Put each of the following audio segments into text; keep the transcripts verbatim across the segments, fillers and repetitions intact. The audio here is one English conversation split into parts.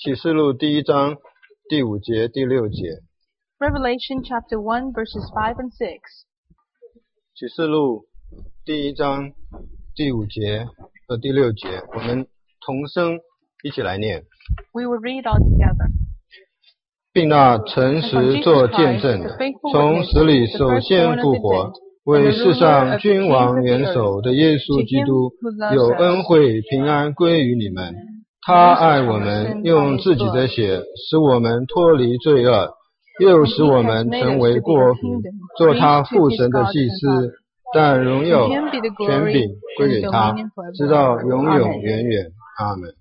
启示录第一章第五节第六节。 Revelation chapter one verses five and six. 启示录第一章第五节和第六节，我们同声一起来念。 We will read all together. 并那诚实做见证的，从死里首先复活，为世上君王元首的耶稣基督，有恩惠平安归于你们。他爱我们，用自己的血使我们脱离罪恶，又使我们成为过父，做他父神的祭司。但荣耀权柄归给他，直到永永远远。阿们。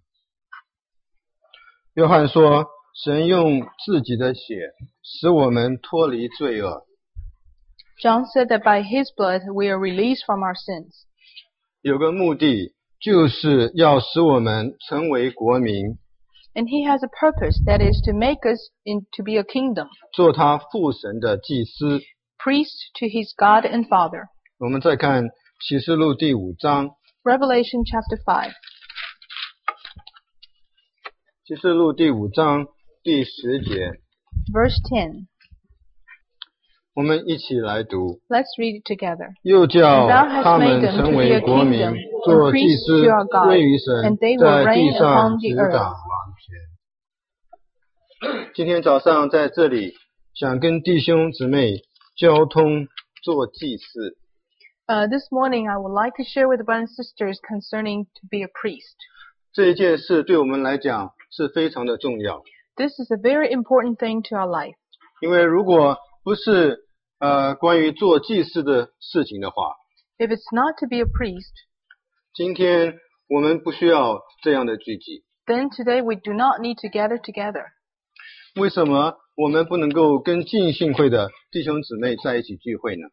约翰说，神用自己的血使我们脱离罪恶。 John said that by his blood we are released from our sins. 有个目的，就是要使我们成为国民， And he has a purpose, that is to make us in, to be a kingdom, 做他父神的祭司。 priest to his God and Father. 我们再看启示录第五章， Revelation chapter five. 启示录第五章第十节， Verse ten. 我们一起来读。 Let's read it together. 又叫 And thou hast 他 made 们 them 成 to 为 be a 国民， kingdom, 做 and 祭 priests 司 to our God, 归于神， and they will 在地 reign 上 upon 执 the earth. 掌王权。今天早上在这里，想跟弟兄姊妹交通做祭司。 Uh, this morning I would like to share with the brothers and sisters concerning to be a priest. 这一件事对我们来讲是非常的重要， This is a very important thing to our life. 因为如果不是呃关于做祭司的事情的话， If it's not to be a priest, 今天我们不需要这样的聚集。 then today we do not need to gather together. 为什么我们不能够跟浸信会的弟兄姊妹在一起聚会呢？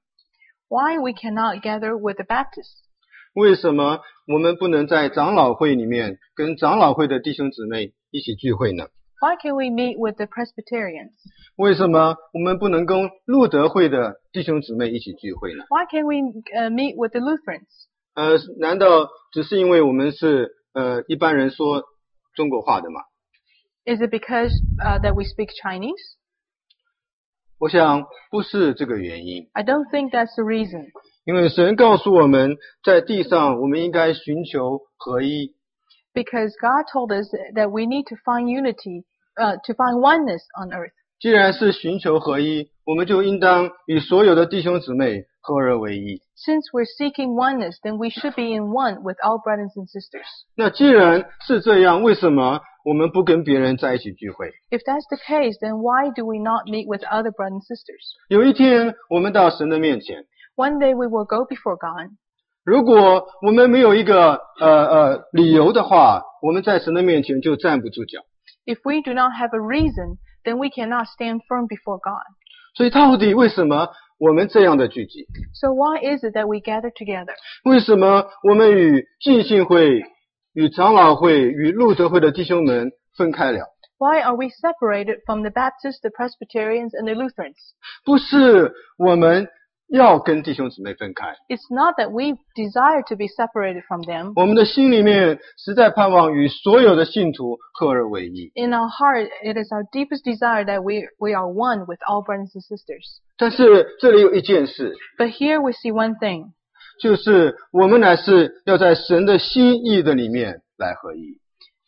Why we cannot gather with the Baptists? 为什么我们不能在长老会里面跟长老会的弟兄姊妹一起聚会呢？ Why can we meet with the Presbyterians? 为什么我们不能跟路德会的弟兄姊妹一起聚会呢？ Why can we uh, meet with the Lutherans? 呃，难道只是因为我们是呃一般人说中国话的吗？ Is it because uh, that we speak Chinese? 我想不是这个原因， I don't think that's the reason. 因为神告诉我们在地上我们应该寻求合一。 Because God told us that we need to find unity, uh, to find oneness on earth. 既然是寻求合一，我们就应当与所有的弟兄姊妹合而为一。 Since we're seeking oneness, then we should be in one with all brothers and sisters. 那既然是这样，为什么我们不跟别人在一起聚会？ If that's the case, then why do we not meet with other brothers and sisters? 有一天我们到神的面前， One day we will go before God. 如果我们没有一个呃呃理由的话，我们在神的面前就站不住脚。 If we do not have a reason, then we cannot stand firm before God. 所以到底为什么我们这样的聚集？ So why is it that we gather together? 为什么我们与浸信会、与长老会、与路德会的弟兄们分开了？ Why are we separated from the Baptists, the Presbyterians, and the Lutherans? 不是我们要跟弟兄姊妹分开， It's not that we desire to be separated from them. 我们的心里面实在盼望与所有的信徒合而为一。 In our heart, it is our deepest desire that we, we are one with all brothers and sisters. 但是这里有一件事， But here we see one thing. 就是我们乃是要在神的心意的里面来合一。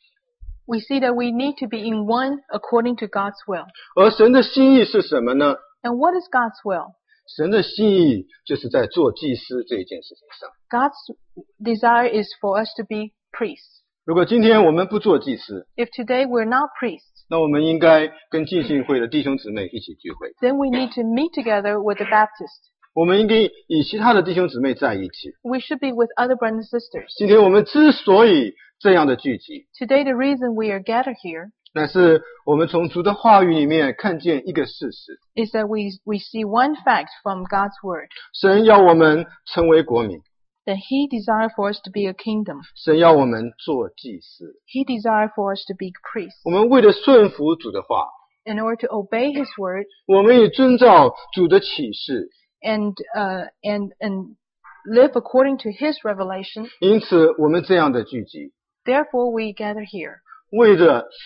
We see that we need to be in one according to God's will. 而神的心意是什么呢？ And what is God's will? 神的心意就是在做祭司这一件事情上。 God's desire is for us to be priests. 如果今天我们不做祭司， If today we're not priests, 那我们应该跟浸信会的弟兄姊妹一起聚会。 then we need to meet together with the Baptists. 我们应该与其他的弟兄姊妹在一起。 We should be with other brothers and sisters. 今天我们之所以这样的聚集， Today the reason we are gathered here 乃是我们从主的话语里面看见一个事实： is that we, we see one fact from God's word, 神要我们成为国民， that He desires for us to be a kingdom. 神要我们做祭司。 He desires for us to be priests. 我们为了顺服主的话， In order to obey His word 我们也遵照主的启示， and, uh, and, and live according to His revelation, 因此我们这样的聚集， therefore we gather here. 为着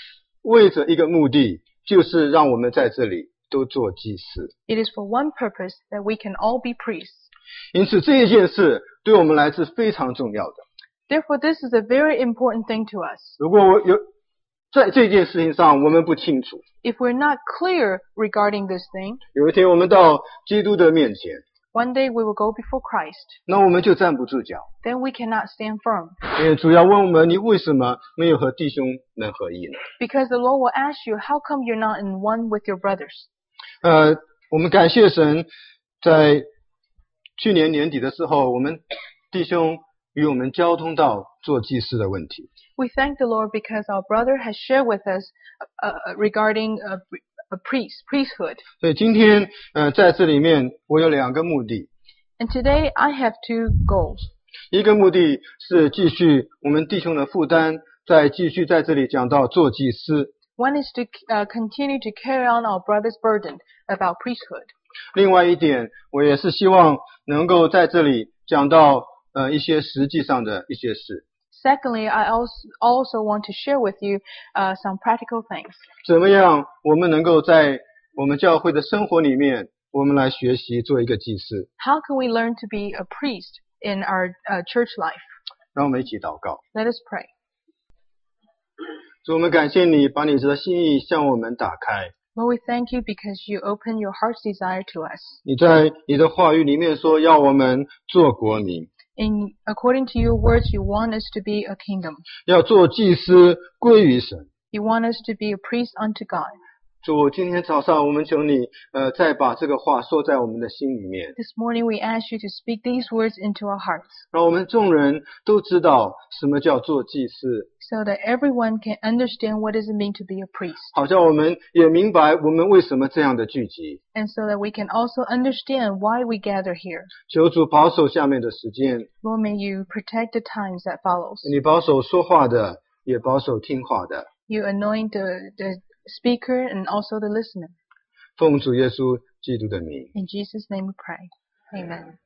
为着一个目的，就是让我们在这里都做祭司。 It is for one purpose, that we can all be priests. 因此这一件事对我们来是非常重要的。 Therefore, this is a very important thing to us. 如果我有在这件事情上我们不清楚， If we're not clear regarding this thing, 有一天我们到基督的面前， one day we will go before Christ. 那我们就站不住脚。 Then we cannot stand firm. 因为主要问我们，你为什么没有和弟兄们合一呢？ Because the Lord will ask you, how come you're not in one with your brothers? 呃，我们感谢神，在去年年底的时候，我们弟兄与我们交通到做祭司的问题。 We thank the Lord because our brother has shared with us uh, regarding a, a priest, priesthood. 所以今天呃在这里面我有两个目的。 And today I have two goals. 一个目的是继续我们弟兄的负担，再继续在这里讲到做祭司。 One is to uh, continue to carry on our brother's burden about priesthood. 另外一点，我也是希望能够在这里讲到呃一些实际上的一些事。 Secondly, I also also want to share with you uh, some practical things. 怎么样我们能够在我们教会的生活里面，我们来学习做一个祭司。 How can we learn to be a priest in our uh, church life? 让我们一起祷告。 Let us pray. 主，我们感谢你把你的心意向我们打开。 Lord, we thank you because you open your heart's desire to us. 你在你的话语里面说，要我们做国民， In according to your words, you want us to be a kingdom. 要做祭司归于神。 You want us to be a priest unto God. 主，今天早上我们求你，呃，再把这个话说在我们的心里面， This morning we ask you to speak these words into our hearts, 让我们众人都知道什么叫做祭司， so that everyone can understand what does it mean to be a priest, 好像我们也明白我们为什么这样的聚集。 and so that we can also understand why we gather here. 求主保守下面的时间， Lord, may you protect the times that follows. 你保守说话的，也保守听话的。 You anoint the, the speaker and also the listener. 奉主耶稣基督的名。 In Jesus' name we pray. Amen.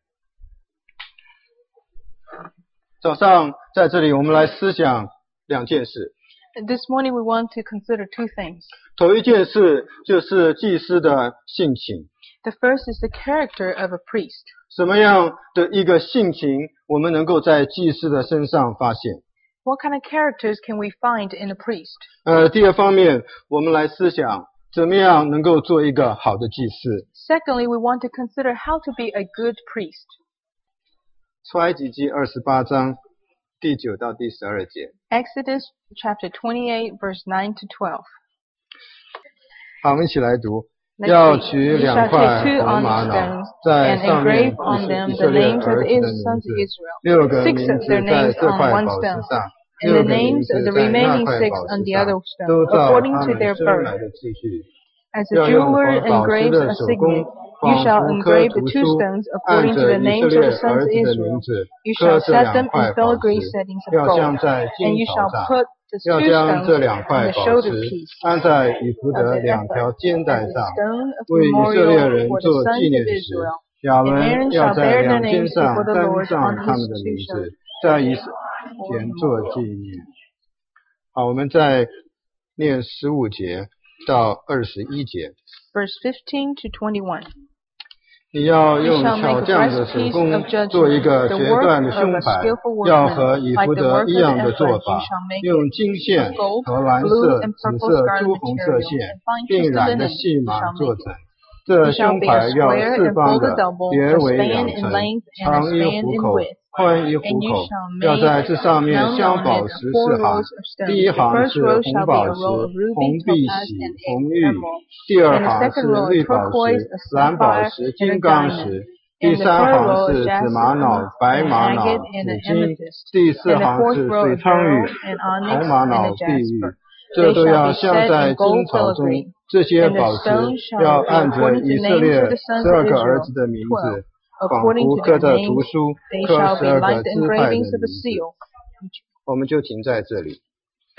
早上在这里我们来思想两件事。 This morning we want to consider two things. 头一件事就是祭司的性情。 The first is the character of a priest. 什么样的一个性情我们能够在祭司的身上发现？ What kind of characters can we find in a priest? 呃，第二方面我们来思想怎么样能够做一个好的祭司。 Secondly, we want to consider how to be a good priest. 出埃及记二十八章第九到第十二节。 Exodus chapter twenty-eight, verse nine to twelve. 好，我们一起来读。 Let's 要 read. 取 You 两 shall 块 take two 红 onyx 玛瑙， stones 在 and 上面 engrave on 以 them 色 the 列 names of 儿 the 子的 sons 名 of 字， Israel. 六个 Six 名 of 字 their 在 names 这 on 块 one 宝石 stone, 上， and 六 the 个名 names 字 of the 在那 remaining 块 six 宝 on 石 the 上， other 都 stone, 照 according 他 to 们 their 生 birth. 来的次序。 As a 要用 jeweler 宝石 engraves 的 a 手 signet, 工 you 仿 shall 佛刻 engrave the 图 two 书， stones 按 according to 着 the 以色 names of 列 the sons 儿 of 子的名 Israel. 字 You 刻 shall 这 set 两 them 块 in 宝 filigree 石， settings of 要 gold, 镶在 and 金 you 槽 shall 上。 put the 要 two 将 stones 这两 on 块 the 宝 shoulder 石 piece 安在以弗 of 的 the 两条 ephod, 肩 as 带 a 上， stone of 为以色列 memorial 人 for the 做 sons 纪 of 念时， Israel. 亚 And 伦 Aaron 要 shall 在 bear their 两肩 names 上 before the 登 Lord 上 on 他 his 们的 two 名 shoulders 字，在以色 for 前做 memorial. 纪念。好，我们再念十五节到二十一节。 Verse fifteen to twenty-one. 你要 You 用 shall make 巧 a 匠的手 breastpiece 工 of 做一 judgment, 个 the 决 work 断的 of 胸 a 牌， skillful 要和 workman, 以 like 弗 the 得 work 一 of the 样的做 ephod. You 法， shall make 用金 of 线 gold, 和蓝 blue, 色、 and 紫 purple 色、 scarlet 朱红色 material, 线 and fine 并 twisted 染的 linen. 细 You 麻 shall 做 make 成。 it. 这 It shall 胸 be a 牌要 square 四 and 方 folded 的， double, 叠 a 为两 span in 层， length and a 长一 span 虎 in 口， width. 宽一虎 And you 口。 shall 要 make 在这上面 mounted 镶 on 宝 it 石 four 四行， rows of 第一 stones. The 行 first 是 row 红 shall be 宝 a 石、 row of 红 ruby, 碧 topaz, 玺、 and 红玉； emerald. 第二 And the 行 second 是 row 绿 a 宝 turquoise, 石、 a 蓝宝 sapphire, 石、 and 金 a 刚 diamond. 石；第 And the 三 third 行 row 是 a 紫玛瑙、 jacinth, 白 an 玛瑙、 agate, and 紫 an 金； amethyst. 第四 And the 行 fourth 是 row 水 a 苍玉、 beryl, an onyx, 红玛 and 瑙、 a 碧玉。 jasper. 这 They 都 shall 要 be 镶 set 在 in 金 gold 槽中。 filigree. 这些 And the 宝石 stones shall 要 be 按着 according to 以 the 色 names 列 of the sons 十 of 二个儿 Israel, 子的名 twelve. 字，仿 According 佛 to 刻 their 着 names, 图书， they 刻 shall 十 be 二 like 个 the 支派的 engravings of 名 a 字。 seal. 我们就停在这里。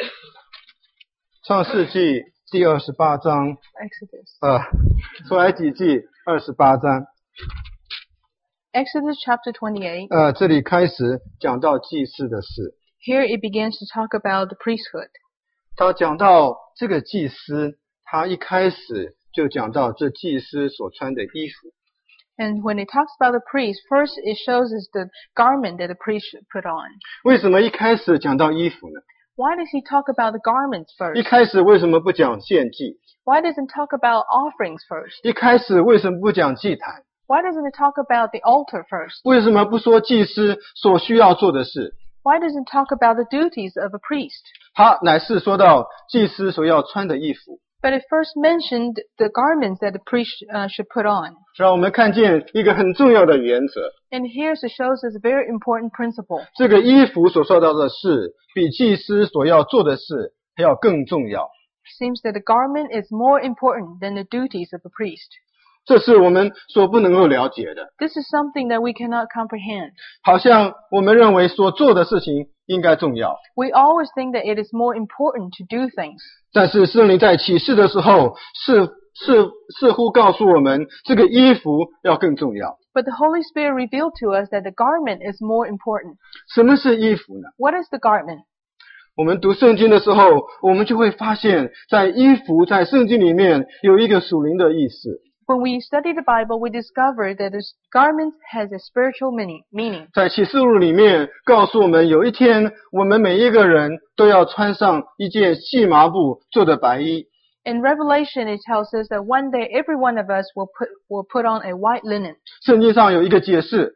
创世纪第二十八章， Exodus. 呃，出埃及记二十八章， Exodus chapter twenty-eight. 呃，这里开始讲到祭祀的事。 Here it begins to talk about the priesthood. 他讲到这个祭司，他一开始就讲到这祭司所穿的衣服。 And when it talks about the priest, first it shows us the garment that the priest should put on. 为什么一开始讲到衣服呢？ Why does he talk about the garments 一 first? 开始为什么不讲献祭？ Why doesn't it talk about offerings first? 一开始为什么不讲祭坛？ Why doesn't it talk about the altar first? 为什么不说祭司所需要做的事？ Why doesn't it talk about the duties of a priest? 他乃是说到祭司所要穿的衣服。 But it first mentioned the garments that the priest uh, should put on. 让我们看见一个很重要的原则， And here it shows us a very important principle. 这个衣服所说到的事，比祭司所要做的事还要更重要。 It seems that the garment is more important than the duties of a priest. 这是我们所不能够了解的。 This is something that we cannot comprehend. 好像我们认为所做的事情应该重要， We always think that it is more important to do things. 但是圣灵在启示的时候，是是似乎告诉我们，这个衣服要更重要。 But the Holy Spirit revealed to us that the garment is more important. 什么是衣服呢？ What is the garment? 我们读圣经的时候，我们就会发现，在衣服在圣经里面有一个属灵的意思。 When we study the Bible, we discover that this garment has a spiritual meaning. meaning. 在启示录里面告诉我们，有一天我们每一个人都要穿上一件细麻布做的白衣。 In Revelation, it tells us that one day every one of us will put will put on a white linen. 圣经上有一个解释，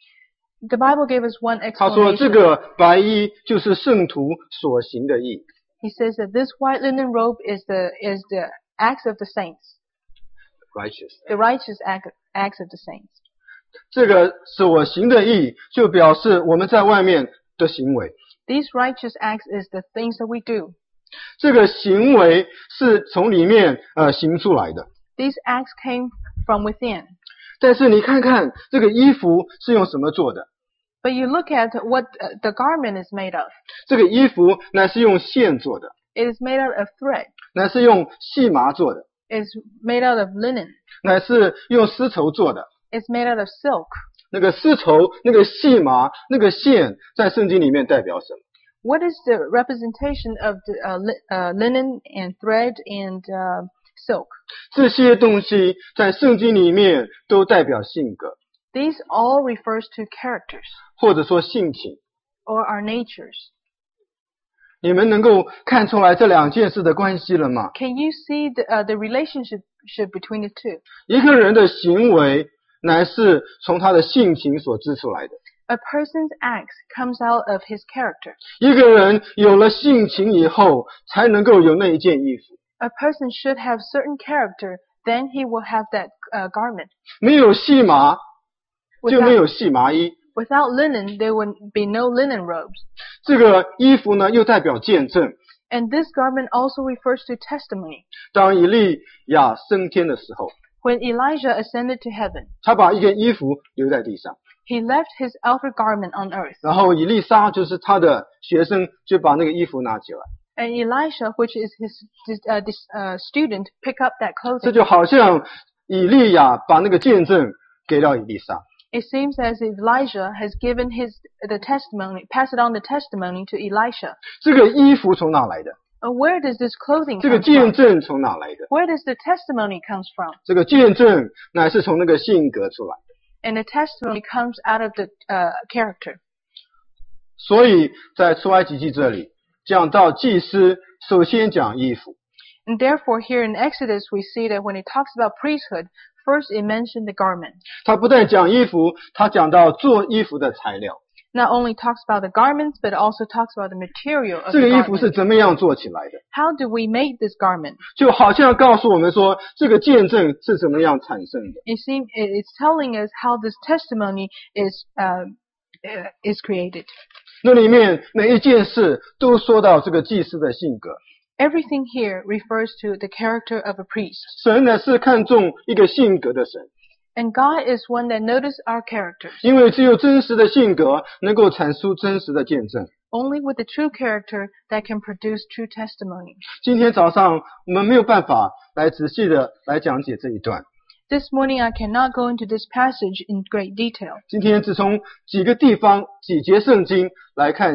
The Bible gave us one 他说这 explanation. 个白衣就是圣徒所行的义。 He says that this white linen robe is the is the acts of the saints, righteous， the righteous act, acts of the saints. 这个所行的义，就表示我们在外面的行为。 These righteous acts is the things that we do. 这个行为是从里面呃行出来的。 These acts came from within. 但是你看看这个衣服是用什么做的？ But you look at what uh, the garment is made of. 这个衣服乃是用线做的， It is made out of thread. 乃是用细麻做的， It's made out of linen. 乃是用丝绸做的。 It's made out of silk. 那个丝绸、那个细麻、那个线，在圣经里面代表什么？ What is the representation of the uh, li- uh, linen and thread and uh, silk? 这些东西在圣经里面都代表性格， These all refers to characters 或者说性情。 or our natures. 你们能够看出来这两件事的关系了吗？ Can you see the, uh, the relationship ship between the two? 一个人的行为乃是从他的性情所织出来的。 A person's acts comes out of his character. 一个人有了性情以后，才能够有那一件衣服。 A person should have certain character, then he will have that uh, garment. 没有细麻，就 Without, 没有细麻衣。 without linen, there would be no linen robes. 这个衣服呢，又代表见证。 And this garment also refers to testimony. 当以利亚升天的时候， When Elijah ascended to heaven, 他把一件衣服留在地上， he left his outer garment on earth. 然后以利沙就是他的学生，就把那个衣服拿起来。 And Elisha, which is his uh, this, uh, student, pick up that 这 clothing. 就好像以利亚把那个见证给了以利沙。 It seems as if Elijah has given his the testimony, passed on the testimony to Elisha. 这个衣服从哪来的？ Uh, where does this clothing 这个 come 见 from? 证从哪来的？ Where does the testimony comes from? 这个见证乃是从那个性格出来。 And the testimony comes out of the uh, character. 所以在出埃及记这里讲到祭司，首先讲衣服。 And therefore, here in Exodus, we see that when it talks about priesthood, first it mentioned the garment. 他不但讲衣服，他讲到做衣服的材料。 Not only talks about the garments, but also talks about the material of 这 the 个衣服 garment. 是怎么样做起来的？ How do we make this garment? 就好像告诉我们说，这个见证是怎么样产生的。 It seems it's telling us how this testimony is uh, uh, is created. 那里面每一件事都说到这个祭司的性格。 Everything here refers to the character of a priest. 神呢是看重一个性格的神， And God is one that notices our characters. 因为只有真实的性格能够阐述真实的见证。 Only with the true character that can produce true testimony. 今天早上我们没有办法来仔细的来讲解这一段。 This morning I cannot go into this passage in great detail. 今天只从几个地方、几节圣经来看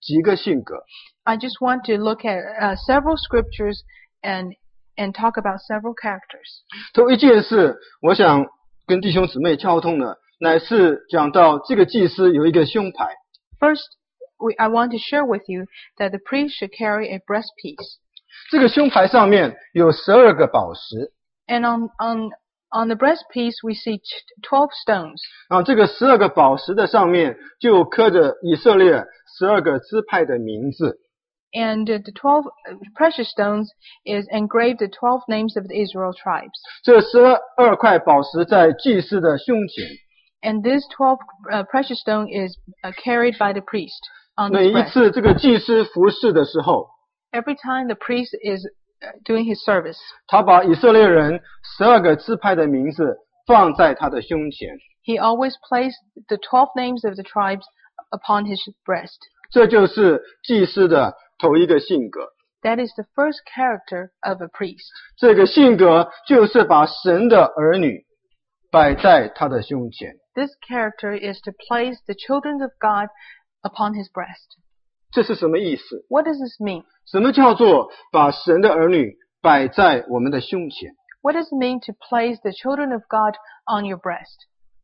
几个性格。 I just want to look at uh, several scriptures and and talk about several characters. 头一件事，我想跟弟兄姊妹交通的，乃是讲到这个祭司有一个胸牌。 First, we, I want to share with you that the priest should carry a breastpiece. 这个胸牌上面有十二个宝石。 And on on on the breastpiece we see twelve stones. 然后这个十二个宝石的上面就刻着以色列十二个支派的名字。 And the twelve precious stones is engraved the twelve names of the Israel tribes. 这十二块宝石在祭司的胸前。 And this twelve uh, precious stone is uh, carried by the priest on his breast. 每一次这个祭司服侍的时候 Every time the priest is doing his service, 他把以色列人十二个支派的名字放在他的胸前。 he always placed the twelve names of the tribes upon his breast. 这就是祭司的头一个性格。 That is the first character of a priest. 这个性格就是把神的儿女摆在他的胸前。 This character is to place the children of God upon his breast. 这是什么意思？ What does this mean? 什么叫做把神的儿女摆在我们的胸前？ What does it mean to place the children of God on your breast?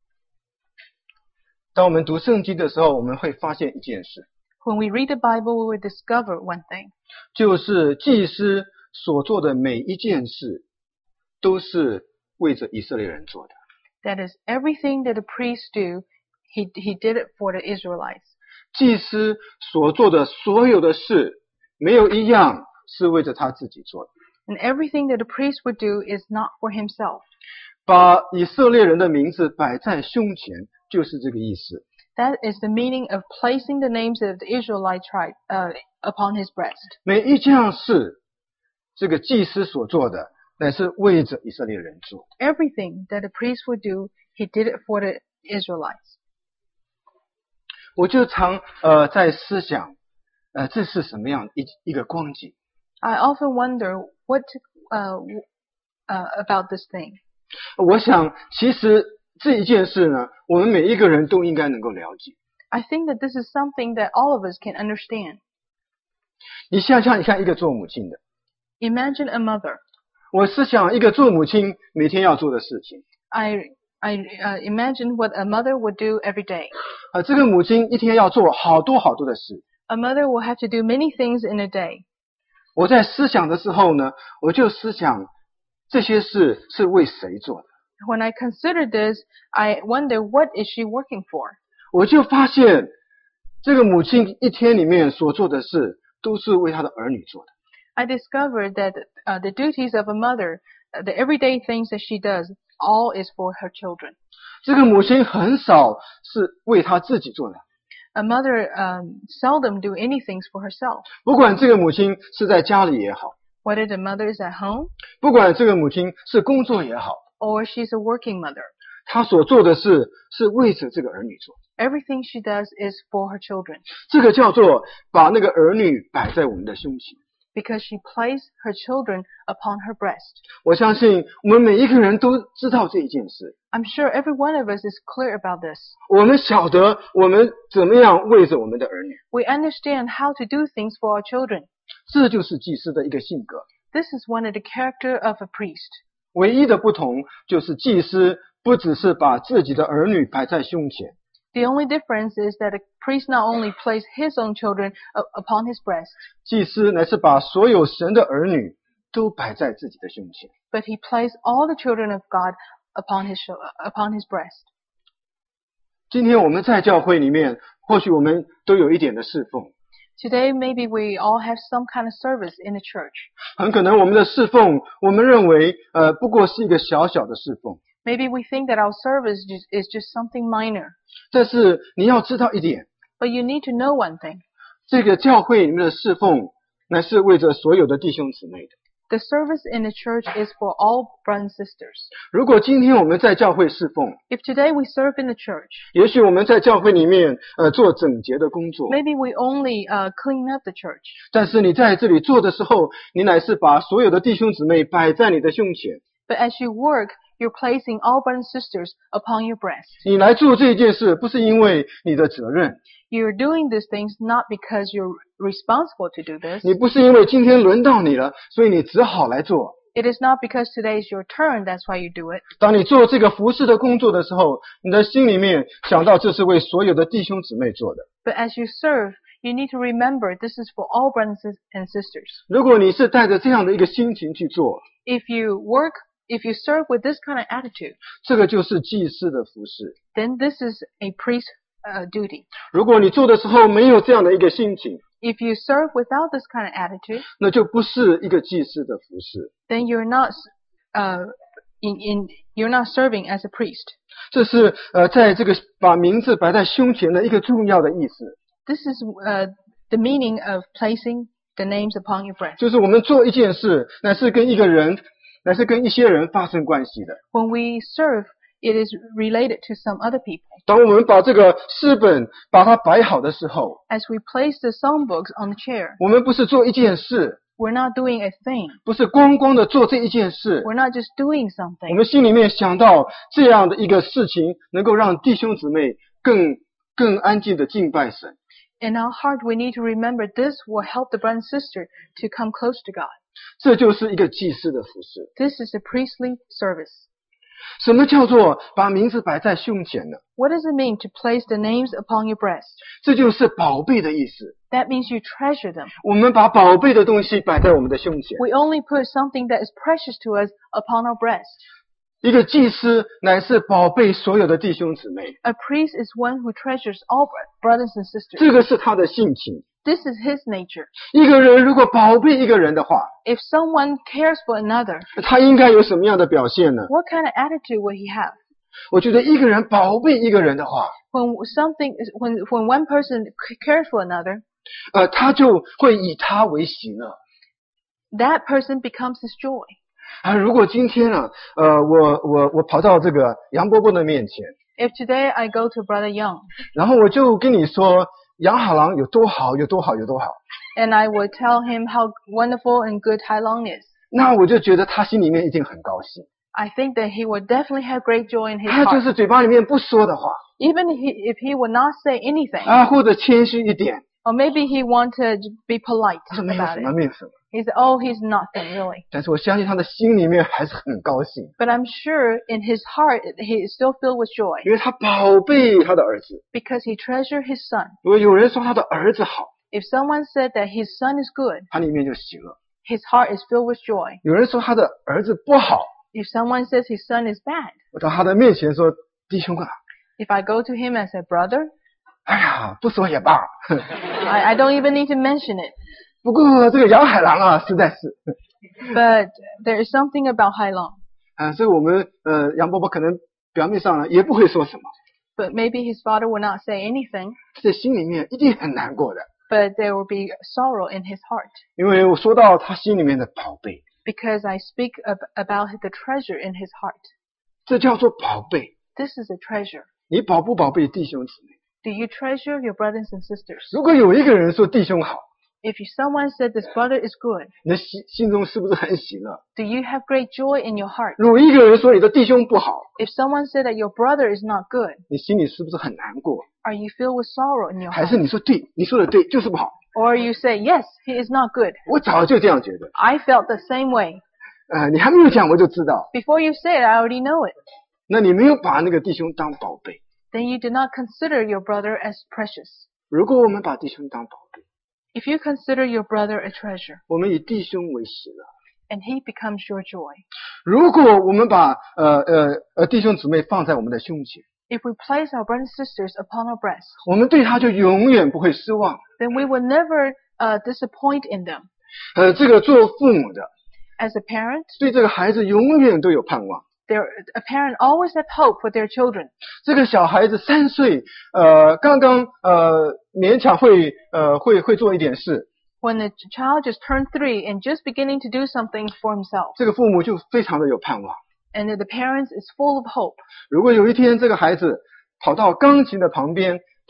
当我们读圣经的时候，我们会发现一件事， When we read the Bible, we will discover one thing. 就是祭司所做的每一件事都是为着以色列人做的。 That is, everything that the priests do, he, he did it for the Israelites. 祭司所做的所有的事，没有一样是为着他自己做的。 And everything that the priest would do is not for himself. 把以色列人的名字摆在胸前，就是这个意思。 That is the meaning of placing the names of the Israelite tribe uh, upon his breast. 每一件事，这个祭司所做的，乃是为着以色列人做。 Everything that the priest would do, he did it for the Israelites. 我就常呃在思想，呃这是什么样一一个光景？ I often wonder what uh, uh, about this thing. 我想，其实这一件事呢，我们每一个人都应该能够了解。 I think that this is something that all of us can understand. 你想想，你看一个做母亲的， Imagine a mother. 我思想一个做母亲每天要做的事情。 I I uh, imagine what a mother would do every day. 啊，这个母亲一天要做好多好多的事。 A mother will have to do many things in a day. 我在思想的时候呢，我就思想这些事是为谁做的。 When I consider this, I wonder what is she working for? 我就发现，这个母亲一天里面所做的事，都是为她的儿女做的。 I discovered that uh, the duties of a mother, uh, the everyday things that she does, all is for her children. 这个母亲很少是为她自己做的。 A mother um, seldom do anything for herself. 不管这个母亲是在家里也好， Whether the mother is at home 不管这个母亲是工作也好， or she's a working mother, 她所做的事是为着这个儿女做。 everything she does is for her children. 这个叫做把那个儿女摆在我们的胸前。 Because she placed her children upon her breast. 我相信我们每一个人都知道这一件事。 I'm sure every one of us is clear about this. 我们晓得我们怎么样为着我们的儿女。 We understand how to do things for our children. 这就是祭司的一个性格。 This is one of the character of a priest. 唯一的不同就是祭司不只是把自己的儿女摆在胸前， The only difference is that a priest not only placed his own children upon his breast, 祭司乃是把所有神的儿女都摆在自己的胸前。 but he placed all the children of God upon his upon his breast. 今天我们在教会里面，或许我们都有一点的侍奉， Today, maybe we all have some kind of service in the church. 很可能我们的侍奉，我们认为呃不过是一个小小的侍奉。 Maybe we think that our service is is just something minor. 但是你要知道一点， But you need to know one thing. 这个教会里面的侍奉，乃是为着所有的弟兄姊妹的。 The service in the church is for all brothers and sisters. 如果今天我们在教会侍奉， If today we serve in the church, 也许我们在教会里面呃做整洁的工作， maybe we only uh, clean up the church. 但是你在这里做的时候，你乃是把所有的弟兄姊妹摆在你的胸前。 But as you work, you're placing all brothers and sisters upon your breast. 你来做这件事，不是因为你的责任， You're doing these things not because you're responsible to do this. 你不是因为今天轮到你了，所以你只好来做。 It is not because today is your turn, that's why you do it. 当你做这个服事的工作的时候，你的心里面想到这是为所有的弟兄姊妹做的。 But as you serve, you need to remember this is for all brothers and sisters. 如果你是带着这样的一个心情去做， If you work, if you serve with this kind of attitude, 这个就是祭司的服事。 then this is a priest's uh, duty. 如果你做的时候没有这样的一个心情， If you serve without this kind of attitude, 那就不是一个祭司的服事。 then you're not, uh, in, in, you're not serving as a priest. 这是呃，在这个把名字摆在胸前的一个重要的意思， This is uh, the meaning of placing the names upon your breast. 就是我们做一件事，乃是跟一个人，乃是跟一些人发生关系的。 When we serve, it is related to some other people. 当我们把这个诗本把它摆好的时候， As we place the songbooks on the chair, 我们不是做一件事， we're not doing a thing. 不是光光的做这一件事， We're not just doing 我 something. 们心里面想到这样的一个事情，能够让弟兄姊妹更更安静的敬拜神。 In our heart, we need to remember this will help the brother and sister to come close to God. 这就是一个祭司的服事。 This is a priestly service. 什么叫做把名字摆在胸前呢？ What does it mean to place the names upon your breast? 这就是宝贝的意思。 That means you treasure them. 我们把宝贝的东西摆在我们的胸前。 We only put something that is precious to us upon our breast. 一个祭司乃是宝贝所有的弟兄姊妹， A priest is one who treasures all brothers and sisters. 这个是他的性情。 This is his nature. 一个人如果宝贝一个人的话， If someone cares for another, 他应该有什么样的表现呢？ what kind of attitude will he have? 我觉得一个人宝贝一个人的话， When something is, when when one person cares for another, 呃，他就会以他为喜乐。 that person becomes his joy. 啊，如果今天啊，呃，我我我跑到这个杨伯伯的面前， If today I go to Brother Young 然后我就跟你说杨海郎有多好，有多好，有多好， and I would tell him how wonderful and good Tai Long is, 那我就觉得他心里面一定很高兴。 I think that he would definitely have great joy in his 他就 heart. 是嘴巴里面不说的话 Even if he, if he would not say anything, 啊，或者谦虚一点， or maybe he wanted to be polite 他说没有 about 什么， it. 没有什么。 He said, oh, he's nothing really. 但是我相信他的心里面还是很高兴， But I'm sure in his heart he is still filled with joy 因为他宝贝他的儿子。 because he treasured his son. 如果有人说他的儿子好， If someone said that his son is good, 他里面就喜乐； his heart is filled with joy. 有人说他的儿子不好， If someone says his son is bad, 我到他的面前说：“弟兄啊， if I go to him and say, brother, 哎呀，不说也罢。 I, I don't even need to mention it. 不过这个杨海郎啊，实在是， But there is something about Hai Long. 啊，所以我们呃杨伯伯可能表面上呢也不会说什么， But maybe his father will not say anything, 在心里面一定很难过的， but there will be sorrow in his heart 因为我说到他心里面的宝贝， because I speak ab- about the treasure in his heart. 这叫做宝贝。 This is a treasure. 你宝不宝贝弟兄姊妹？ Do you treasure your brothers and sisters? 如果有一个人说弟兄好， If you, someone said this brother is good, 你的心心中是不是很喜乐？ do you have great joy in your heart? 如果一个人说你的弟兄不好， If someone said that your brother is not good, 你心里是不是很难过？ are you filled with sorrow in your 还是 heart? 你说对，你说的对，就是不好？ Or you say, yes, he is not good. 我早就这样觉得， I felt the same way. 呃，你还没有讲我就知道， Before you say it, I already know it. 那你没有把那个弟兄当宝贝。 Then you do not consider your brother as precious. 如果我们把弟兄当宝贝， If you consider your brother a treasure, 我们以弟兄为喜乐。 and he becomes your joy. 如果我们把呃呃呃弟兄姊妹放在我们的胸前， If we place our brothers and sisters upon our breasts, 我们对他就永远不会失望。 then we will never uh, disappoint in them. 呃，这个做父母的 As a parent, 对这个孩子永远都有盼望。 there, a parent always has hope for their children. 这个小孩子三岁，呃，刚刚呃勉强会呃会会做一点事， When the child just turned three and just beginning to do something for himself, 这个父母就非常的有盼望。 and the parents is full of hope. 如果有一天这个孩子跑到钢琴的旁边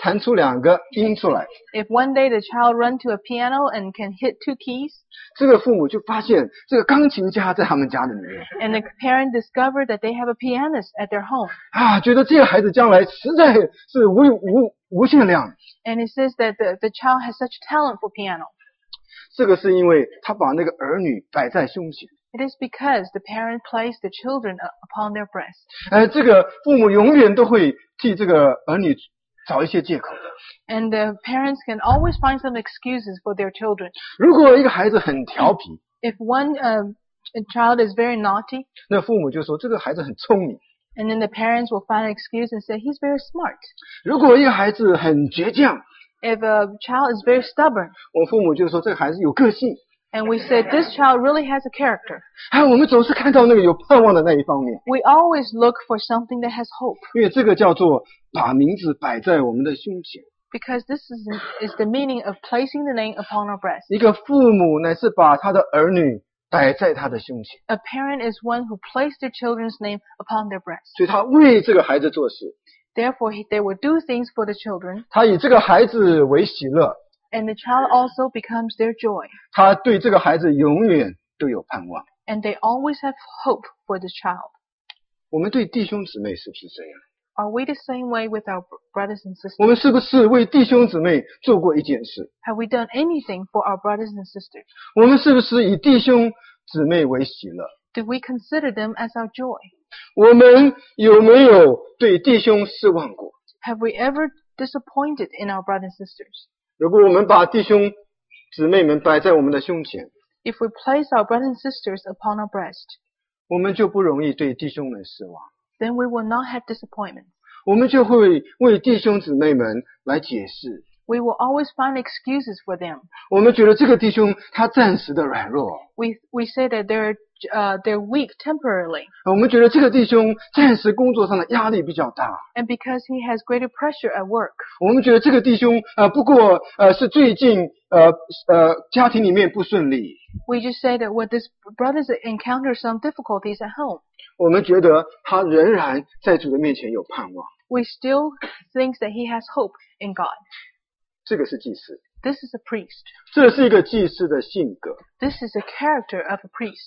弹出两个音出来， If one day the child run to a piano and can hit two keys, 这个父母就发现这个钢琴家在他们家里面 and the parent discovered that they have a pianist at their home, 啊，觉得这个孩子将来实在是无无无限量。 and it says that the, the child has such talent for piano. 这个是因为他把那个儿女摆在胸前， It is because the parent placed the children upon their breast. 呃，这个父母永远都会替这个儿女找一些借口的。 And the parents can always find some excuses for their children. 如果一个孩子很调皮， If one uh, a child is very naughty, 那父母就说这个孩子很聪明。 and then the parents will find an excuse and say he's very smart. 如果一个孩子很倔强， If a child is very stubborn, 我父母就说这个孩子有个性。 and we say this child really has a character, 啊，我们总是看到那个有盼望的那一方面， we always look for something that has hope, 因为这个叫做把名字摆在我们的胸前。 because this is, is the meaning of placing the name upon our breast. 一个父母乃是把他的儿女摆在他的胸前， A parent is one who placed their children's name upon their breast. 所以他为这个孩子做事， Therefore, he, they will do things for the children, 他以这个孩子为喜乐， and the child also becomes their joy. 他对这个孩子永远都有盼望。 And they always have hope for the child. 我们对弟兄姊妹是不是这样？ Are we the same way with our brothers and 我们 sisters? 是不是为弟兄姊妹做过一件事？ Have we done anything for our brothers and sisters? 我们是不是以弟兄姊妹为喜乐？ Do we consider them as our joy? 我们有没有对弟兄失望过？ Have we ever disappointed in our brothers and sisters? 如果我们把弟兄姊妹们摆在我们的胸前， If we place our brothers and sisters upon our breast, 我们就不容易对弟兄们失望， then we will not have disappointment. 我们就会为弟兄姊妹们来解释。 We will always find excuses for them. 我们觉得这个弟兄他暂时的软弱， We we say that they're uh, they're weak temporarily, 我们觉得这个弟兄暂时工作上的压力比较大， and because he has greater pressure at work. 我们觉得这个弟兄呃不过呃是最近呃呃家庭里面不顺利， We just say that what this brothers encounter some difficulties at home. 我们觉得他仍然在主的面前有盼望。 We still think that he has hope in God. 这个是祭司， This is a priest. 这是一个祭司的性格。 This is the character of a priest.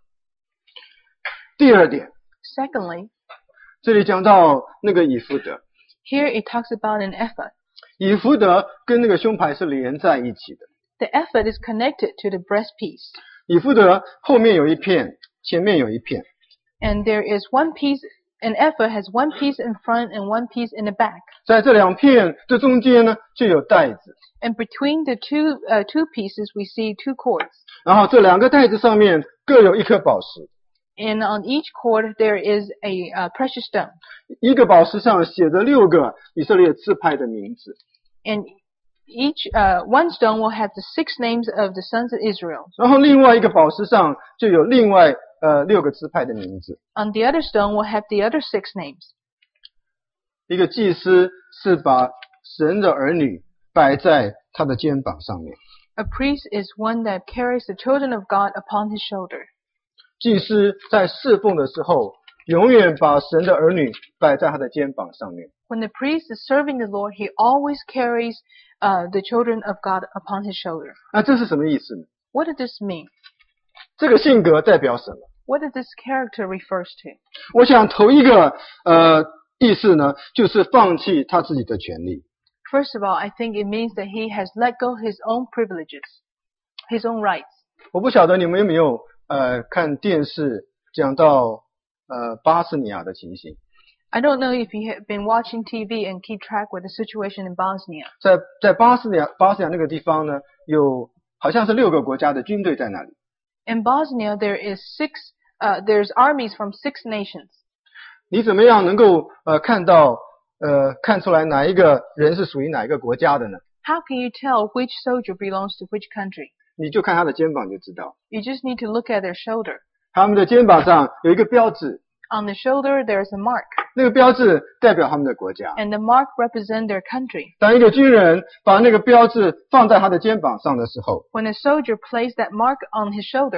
第二点， Secondly, 这里讲到那个以弗得， here it talks about an ephod. 以弗得跟那个胸牌是连在一起的。 The ephod is connected to the breastpiece, 以弗得后面有一片，前面有一片。 and there is one piece. An ephod has one piece in front and one piece in the back, 在这两片这中间呢，就有带子， and between the two uh, two pieces we see two cords, 然后这两个带子上面各有一颗宝石， and on each cord there is a uh, precious stone, 一个宝石上写着六个以色列支派的名字， and each uh, one stone will have the six names of the sons of Israel. 然后另外一个宝石上就有另外呃六个支派的名字。 On the other stone will have the other six names. 一个祭司是把神的儿女摆在他的肩膀上面， A priest is one that carries the children of God upon his shoulder. 祭司在侍奉的时候，永远把神的儿女摆在他的肩膀上面。 When the priest is serving the Lord, he always carries uh, the children of God upon his shoulder. 那这是什么意思呢？ What does this mean? 这个性格代表什么？ What does this character refers to? 我想头一个呃意思呢，就是放弃他自己的权利。 First of all, I think it means that he has let go his own privileges, his own rights. 我不晓得你们有没有呃看电视讲到呃巴斯尼亚的情形。 I don't know if you have been watching T V and keep track with the situation in Bosnia. 在在巴斯尼亚巴斯尼亚那个地方呢，有好像是六个国家的军队在那里。 In Bosnia, there is six. Uh, there's armies from six nations. 你怎么样能够呃看到呃看出来哪一个人是属于哪一个国家的呢？ How can you tell which soldier belongs to which country? 你就看他的肩膀就知道， You just need to look at their shoulder. 他们的肩膀上有一个标志， On the shoulder, there's a mark, 那个标志代表他们的国家。 and the mark represents their country. 当一个军人把那个标志放在他的肩膀上的时候， When a soldier placed that mark on his shoulder,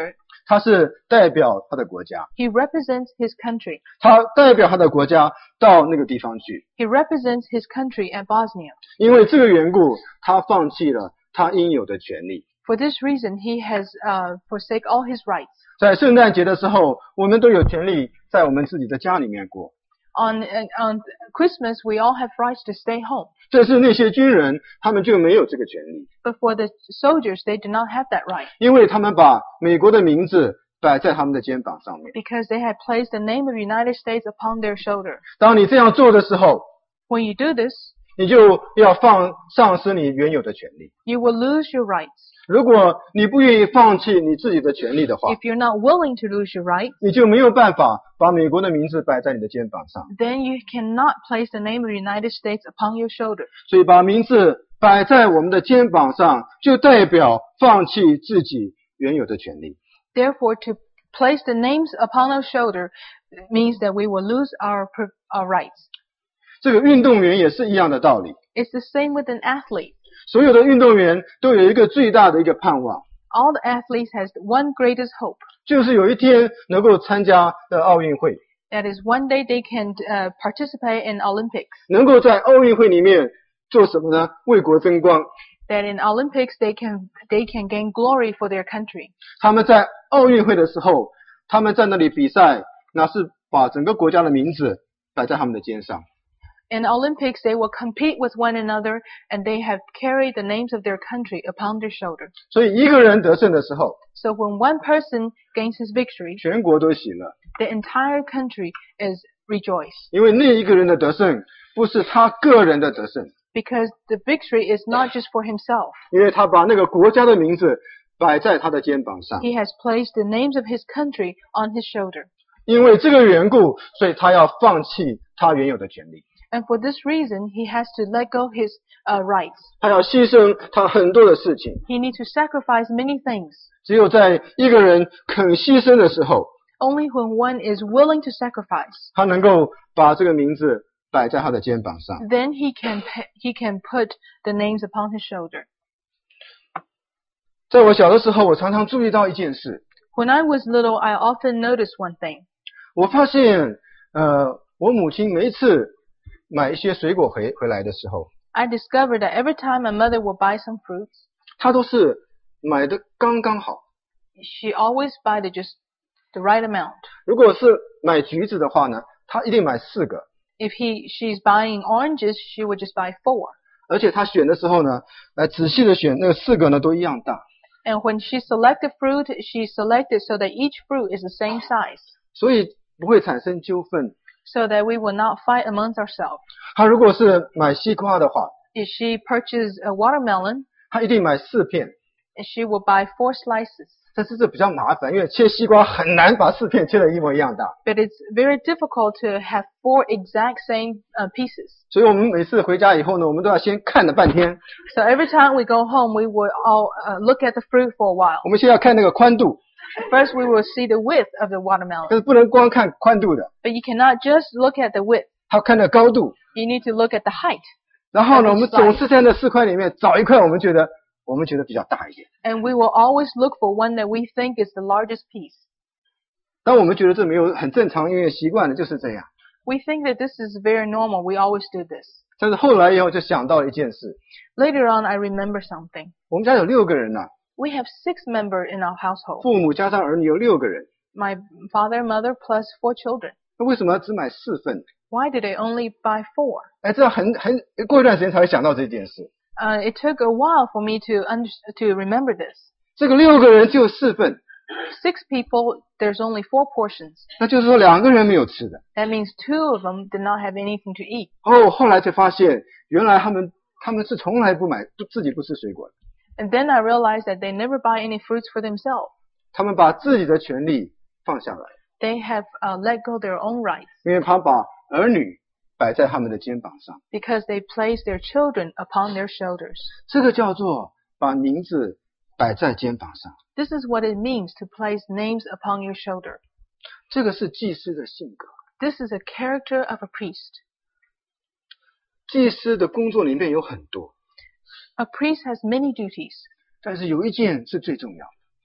他是代表他的国家。 He represents his country. 他代表他的国家到那个地方去。 He represents his country at Bosnia. 因为这个缘故，他放弃了他应有的权利。 For this reason, he has uh, forsake all his rights. 在圣诞节的时候，我们都有权利在我们自己的家里面过。 On, on Christmas, we all have rights to stay home. 这是那些军人，他们就没有这个权利。 But for the soldiers, they do not have that right. 因为他们把美国的名字摆在他们的肩膀上面。 Because they have placed the name of the United States upon their shoulder. 当你这样做的时候， When you do this, 你就要放丧失你原有的权利。 You will lose your rights. 如果你不愿意放弃你自己的权利的话， If you're not willing to lose your rights, 你就没有办法把美国的名字摆在你的肩膀上。 Then you cannot place the name of the United States upon your shoulder. 所以把名字摆在我们的肩膀上，就代表放弃自己原有的权利。 Therefore, to place the names upon our shoulder means that we will lose our, our rights. 这个运动员也是一样的道理。 It's the same with an athlete. 所有的运动员都有一个最大的一个盼望， All the athletes has one greatest hope. 就是有一天能够参加的奥运会， That is, one day they can uh, participate in Olympics. 能够在奥运会里面做什么呢？为国争光。 That in Olympics they can they can gain glory for their country. 他们在奥运会的时候，他们在那里比赛，那是把整个国家的名字摆在他们的肩上。 In Olympics, they will compete with one another, and they have carried the names of their country upon their shoulder. 所以一个人得胜的时候， So when one person gains his victory, 全国都喜乐， the entire country is rejoiced. 因为那一个人的得胜不是他个人的得胜， Because the victory is not just for himself. 因为他把那个国家的名字摆在他的肩膀上。 He has placed the names of his country on his shoulder. 因为这个缘故，所以他要放弃他原有的权利。 And for this reason, he has to let go his uh, rights. 他要牺牲他很多的事情。 He needs to sacrifice many things. 只有在一个人肯牺牲的时候， Only when one is willing to sacrifice, 他能够把这个名字摆在他的肩膀上。 then he can he can put the names upon his shoulder. 在我小的时候，我常常注意到一件事。 When I was little, I often noticed one thing. 我发现，呃，我母亲每一次买一些水果回回来的时候， I discovered that every time my mother would buy some fruits, 她都是买的刚刚好。 she always buy the just the right amount. 如果是买橘子的话呢，她一定买四个。 If he she's buying oranges, she would just buy four. 而且她选的时候呢，来仔细的选，那个四个呢都一样大。 And when she selected fruit, she selected so that each fruit is the same size, 所以不会产生纠纷。 so that we will not fight amongst ourselves. 她如果是买西瓜的话， If she purchased a watermelon, 她一定买四片。 she will buy four slices. 但是这比较麻烦，因为切西瓜很难把四片切得一模一样大。 But it's very difficult to have four exact same uh, pieces. 所以我们每次回家以后呢，我们都要先看了半天。 So every time we go home, we will all uh, look at the fruit for a while. 我们先要看那个宽度， First, we will see the width of the watermelon. 但是不能光看宽度的， But you cannot just look at the width. 还要看那个高度。 You need to look at the height. 然后呢，我们总是在那四块里面找一块，我们觉得我们觉得比较大一点。 And we will always look for one that we think is the largest piece. 当我们觉得这没有很正常，因为习惯了就是这样。 We think that this is very normal. We always do this. 但是后来以后就想到了一件事， Later on, I remember something. 我们家有六个人呐、啊， We have six members in our household. 父母加上儿女有六个人， My father, mother, plus four children. 那为什么只买四份？ Why did they only buy four? 哎，这很很过一段时间才会想到这件事。 Uh, it took a while for me to under, to remember this. 这个六个人只有四份， Six people, there's only four portions. 那就是说两个人没有吃的。 That means two of them did not have anything to eat. 哦，后来才发现，原来他们他们是从来不买自己不吃水果的， And then I realized that they never buy any fruits for themselves. 他们把自己的权利放下来， They have uh, let go their own rights 因为他把儿女摆在他们的肩膀上， because they place their children upon their shoulders. 这个叫做把名字摆在肩膀上。 This is what it means to place names upon your shoulder. 这个是祭司的性格。 This is a character of a priest. 祭司的工作里面有很多， A priest has many duties, 但是有一件是最重要的，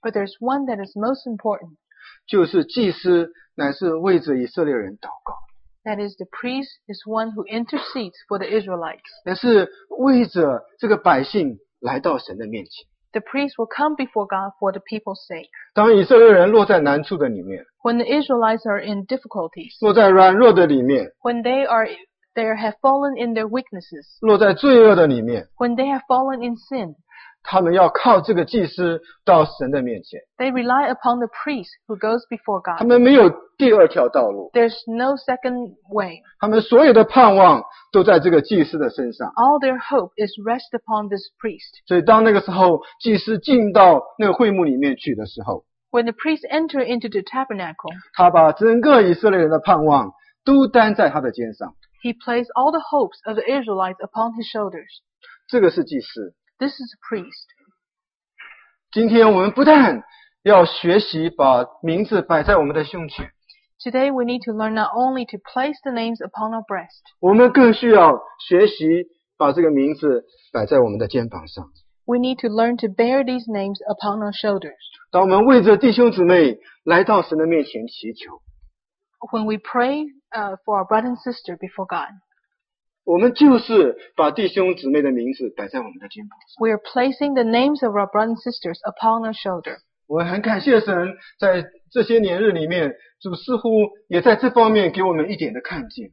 But there's one that is most important. 就是祭司乃是为着以色列人祷告。 That is, the priest is one who intercedes for the Israelites. 乃是为着这个百姓来到神的面前。 The priest will come before God for the people's sake. 当以色列人落在难处的里面， When the Israelites are in difficulties, 落在软弱的里面， when they are they have fallen in their weaknesses, 落在罪恶的里面， when they have fallen in sin, 他们要靠这个祭司到神的面前。 they rely upon the priest who goes before 他 God. 们没有第二条道路， There's no second way. 他们所有的盼望都在这个祭司的身上。 All their hope is rest upon this priest. 所以当那个时候祭司进到那个会幕里面去的时候， When the priest enter into the tabernacle, 他把整个以色列人的盼望都担在他的肩上。 he placed all the hopes of the Israelites upon his shoulders. 这个是祭司。 This is a priest. 今天我们不但要学习把名字摆在我们的胸前， Today we need to learn not only to place the names upon our breast, 我们更需要学习把这个名字摆在我们的肩膀上。 we need to learn to bear these names upon our shoulders. 当我们为着弟兄姊妹来到神的面前祈求， When we pray uh, for our brother and sister before God, 我们就是把弟兄姊妹的名字摆在我们的肩膀上。 we are placing the names of our brothers and sisters upon our shoulder. 我很感谢神，在这些年日里面，主似乎也在这方面给我们一点的看见。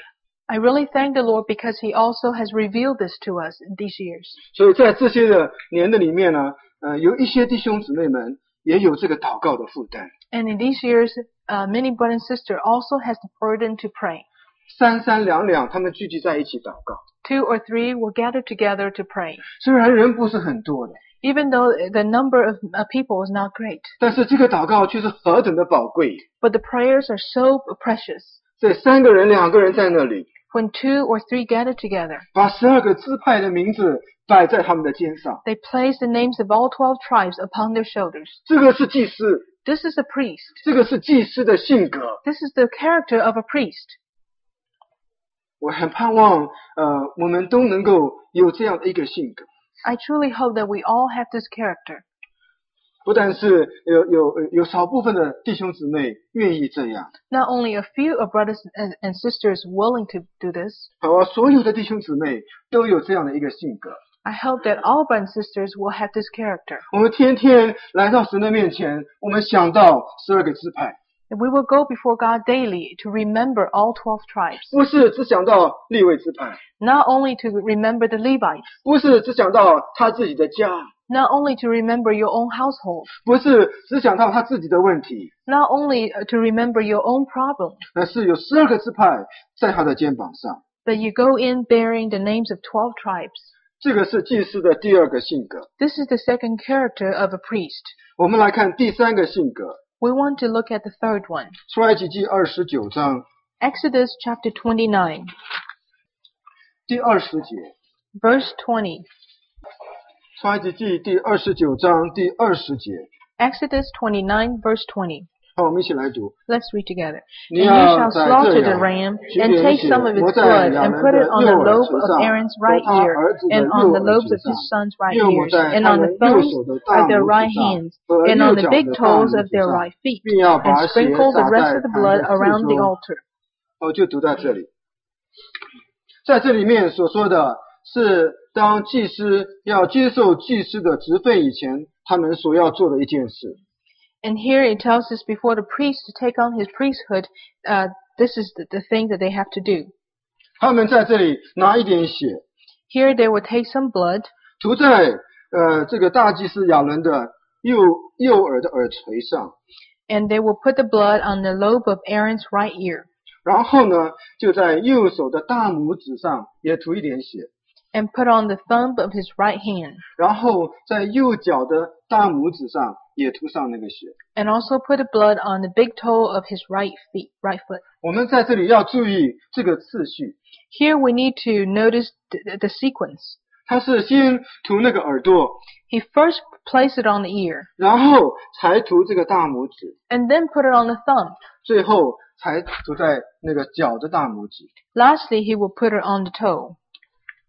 I really thank the Lord because He also has revealed this to us in these years. 所以在这些的年的里面呢，呃，有一些弟兄姊妹们也有这个祷告的负担。 And in these years, uh, many brothers and sisters also has the burden to pray. 三三两两，他们聚集在一起祷告。 Two or three will gather together to pray. 虽然人不是很多的， Even though the number of uh, people is not great, 但是这个祷告却是何等的宝贵。 but the prayers are so precious. 这三个人、两个人在那里， When two or three gather together, 把十二个支派的名字摆在他们的肩上。 they place the names of all twelve tribes upon their shoulders. 这个是祭司， This is a priest. 这个是祭司的性格。 This is the character of a priest. 我很盼望，呃，我们都能够有这样的一个性格。 I truly hope that we all have this character. 不但是有有有少部分的弟兄姊妹愿意这样， Not only a few of brothers and, and sisters willing to do this, 而所有的弟兄姊妹都有这样的一个性格。 I hope that all brothers and sisters will have this character. 我们天天来到神的面前，我们想到十二个支派， And we will go before God daily to remember all twelve tribes. 不是只想到利未支派， Not only to remember the Levites, 不是只想到他自己的家， not only to remember your own household, 不是只想到他自己的问题， not only to remember your own problems, 而是有十二个支派在他的肩膀上。 but you go in bearing the names of twelve tribes. 这个是祭司的第二个性格。 This is the second character of a priest. 我们来看第三个性格， We want to look at the third one. 出埃及记二十九章 Exodus chapter twenty-nine, 第二十节。 verse twenty. 出埃及记第二十九章第二十节。 Exodus twenty-nine, verse twenty. 好，我们一起来读。 Let's read together. 你 And you 要 shall 在 slaughter 这 the 样 ram, 取 and 点 take 血 some of its 抹在 blood, 亚 and 伦 put 的 it on 右 the 耳 lobe 垂 of 上， Aaron's 在 right 他 ear, 儿子的 and 右 on the 耳 lobes 垂 of 上， his son's right 又抹 ears, 在 and 他 on 们 the 右 thumbs 手的 of 大 their 拇 right 指上 hands, 和 and 右 on the 脚 big 的大 toes 拇 of 指 their 上， right feet, 并要 and 把血 sprinkle the 洒 rest 在 of the 坛 blood 的 around 四 the 周。 altar. 哦，就读到这里。在这里面所说的是，当祭司要接受祭司的职分以前，他们所要做的一件事。 And here it tells us before the priest to take on his priesthood, uh, this is the, the thing that they have to do. 他们在这里拿一点血， Here they will take some blood, 涂在呃这个大祭司亚伦的右右耳的耳垂上， and they will put the blood on the lobe of Aaron's right ear, 然后呢就在右手的大拇指上也涂一点血， and put on the thumb of his right hand, 然后在右脚的大拇指上也涂上那个血。 and also put the blood on the big toe of his right feet, right foot. 我们在这里要注意这个次序， Here we need to notice the, the sequence. 他是先涂那个耳朵， He first placed it on the ear, 然后才涂这个大拇指， and then put it on the thumb. 最后才涂在那个脚的大拇指。 Lastly, he will put it on the toe.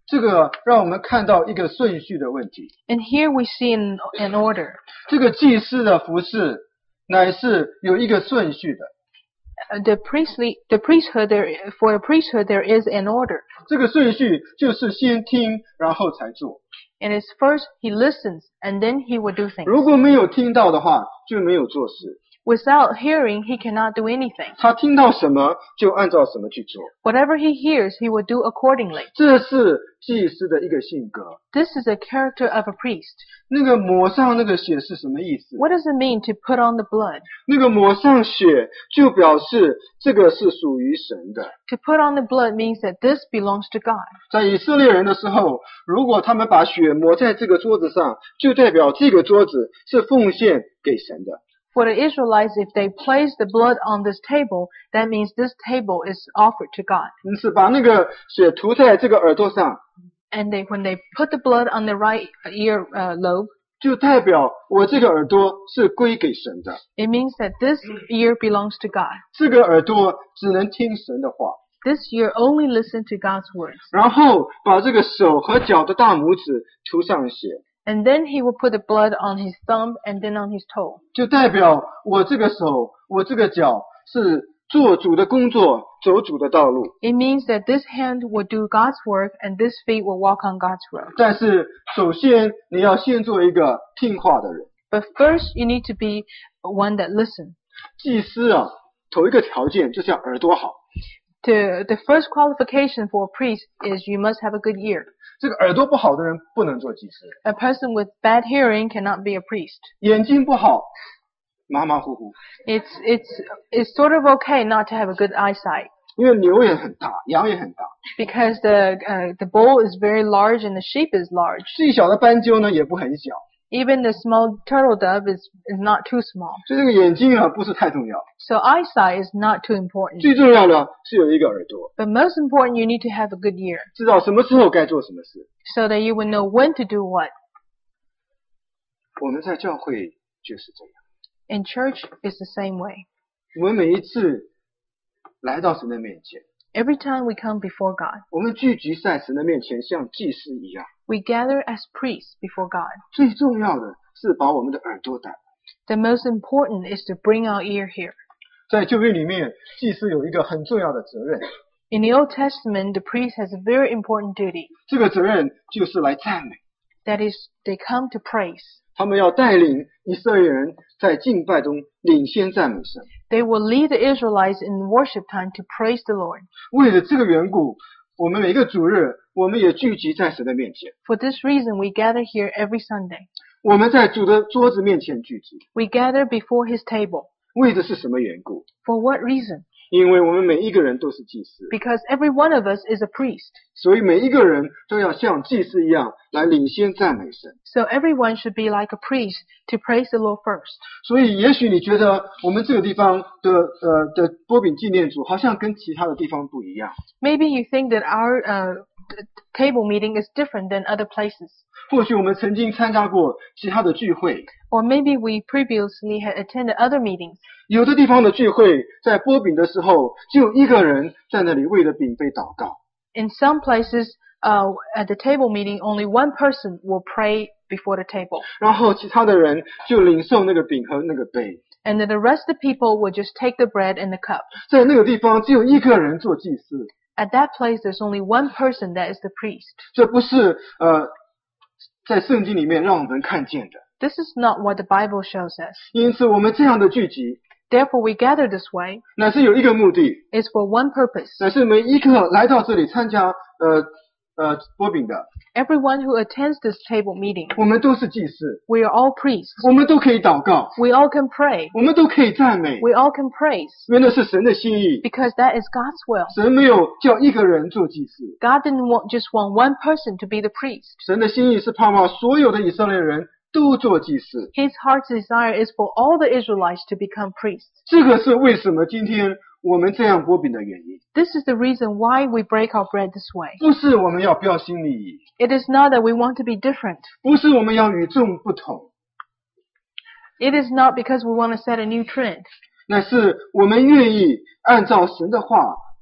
这个让我们看到一个顺序的问题。 And here we see an, an order. 这个祭司的服事乃是有一个顺序的。 Uh, the priestly, the priesthood there, for the priesthood there is an order. 这个顺序就是先听，然后才做。 And it's first he listens and then he will do things. 如果没有听到的话，就没有做事。 Without hearing, he cannot do anything. 他听到什么就按照什么去做。 Whatever he hears, he will do accordingly. 这是祭司的一个性格。 This is a character of a priest. 那个抹上那个血是什么意思？ What does it mean to put on the blood? 那个抹上血就表示这个是属于神的。 To put on the blood means that this belongs to God. 在以色列人的时候，如果他们把血抹在这个桌子上，就代表这个桌子是奉献给神的。 For the Israelites, if they place the blood on this table, that means this table is offered to God. 因此，把那个血涂在这个耳朵上， And they, when they put the blood on the right ear uh, lobe, 就代表我这个耳朵是归给神的。 it means that this ear belongs to God. 这个耳朵只能听神的话， This ear only listen to God's words. 然后把这个手和脚的大拇指涂上血， And then he will put the blood on his thumb and then on his toe. 就代表我这个手，我这个脚是做主的工作，走主的道路。 It means that this hand will do God's work and this feet will walk on God's road. 但是首先你要先做一个听话的人。 But first, you need to be one that listens. 祭司啊，头一个条件就是要耳朵好。 To, the first qualification for a priest is you must have a good ear. 这个耳朵不好的人不能做祭司。 A person with bad hearing cannot be a priest. 眼睛不好，马马虎虎， It's, it's, it's sort of okay not to have a good eyesight 因为牛也很大，羊也很大， because the, uh, the bull is very large and the sheep is large. 最小的斑鸠呢也不很小， Even the small turtle dove is, is not too small. 所以这个眼睛啊不是太重要， So eyesight is not too important. 最重要的是有一个耳朵， But most important, you need to have a good ear 知道什么时候该做什么事。 so that you will know when to do what. 我们在教会就是这样， In church, it's the same way. 我们每一次来到神的面前， Every time we come before God, 我们聚集在神的面前，像祭司一样。 we gather as priests before God. 最重要的是把我们的耳朵带来。 The most important is to bring our ear here. 在旧约里面，祭司有一个很重要的责任， In the Old Testament, the priest has a very important duty. 这个责任就是来赞美。 That is, they come to praise. 他们要带领以色列人在敬拜中领先赞美神。 They will lead the Israelites in worship time to praise the Lord. 为了这个缘故，我们每个主日，我们也聚集在神的面前。 For this reason, we gather here every Sunday. 我们在主的桌子面前聚集， We gather before His table. 为的是什么缘故？ For what reason? 因为我们每一个人都是祭司， Because every one of us is a priest. 所以每一个人都要像祭司一样来领先赞美神。 So everyone should be like a priest to praise the Lord first. 所以也许你觉得我们这个地方的呃的波饼纪念组好像跟其他的地方不一样， Maybe you think that our uh, t- table meeting is different than other places. 或许我们曾经参加过其他的聚会， Or maybe we previously had attended other meetings. 有的地方的聚会在波饼的时候，只有一个人在那里为了饼杯祷告。 In some places, uh, at the table meeting, only one person will pray before the table. 然后其他的人就领受那个饼和那个杯。 And then the rest of the people will just take the bread and the cup. 在那个地方只有一个人做祭司， At that place, there's only one person that is the priest. 这不是呃在圣经里面让我们看见的。 This is not what the Bible shows us. 因此我们这样的聚集， Therefore, we gather this way. 乃是有一个目的， It's for one purpose. 乃是每一个来到这里参加呃呃波饼的， Everyone who attends this table meeting, 我们都是祭司， we are all priests. 我们都可以祷告， We all can pray. 我们都可以赞美， We all can praise. 因为那是神的心意。 Because that is God's will. 神没有叫一个人做祭司， God didn't want just want one person to be the priest. 神的心意是盼望所有的以色列人都做祭司。 His heart's desire is for all the Israelites to become priests. 这个是为什么今天我们这样波饼的原因， This is the reason why we break our bread this way. 不是我们要标新立异， It is not that we want to be different. 不是我们要与众不同， It is not because we want to set a new trend. 乃是我们愿意按照神的话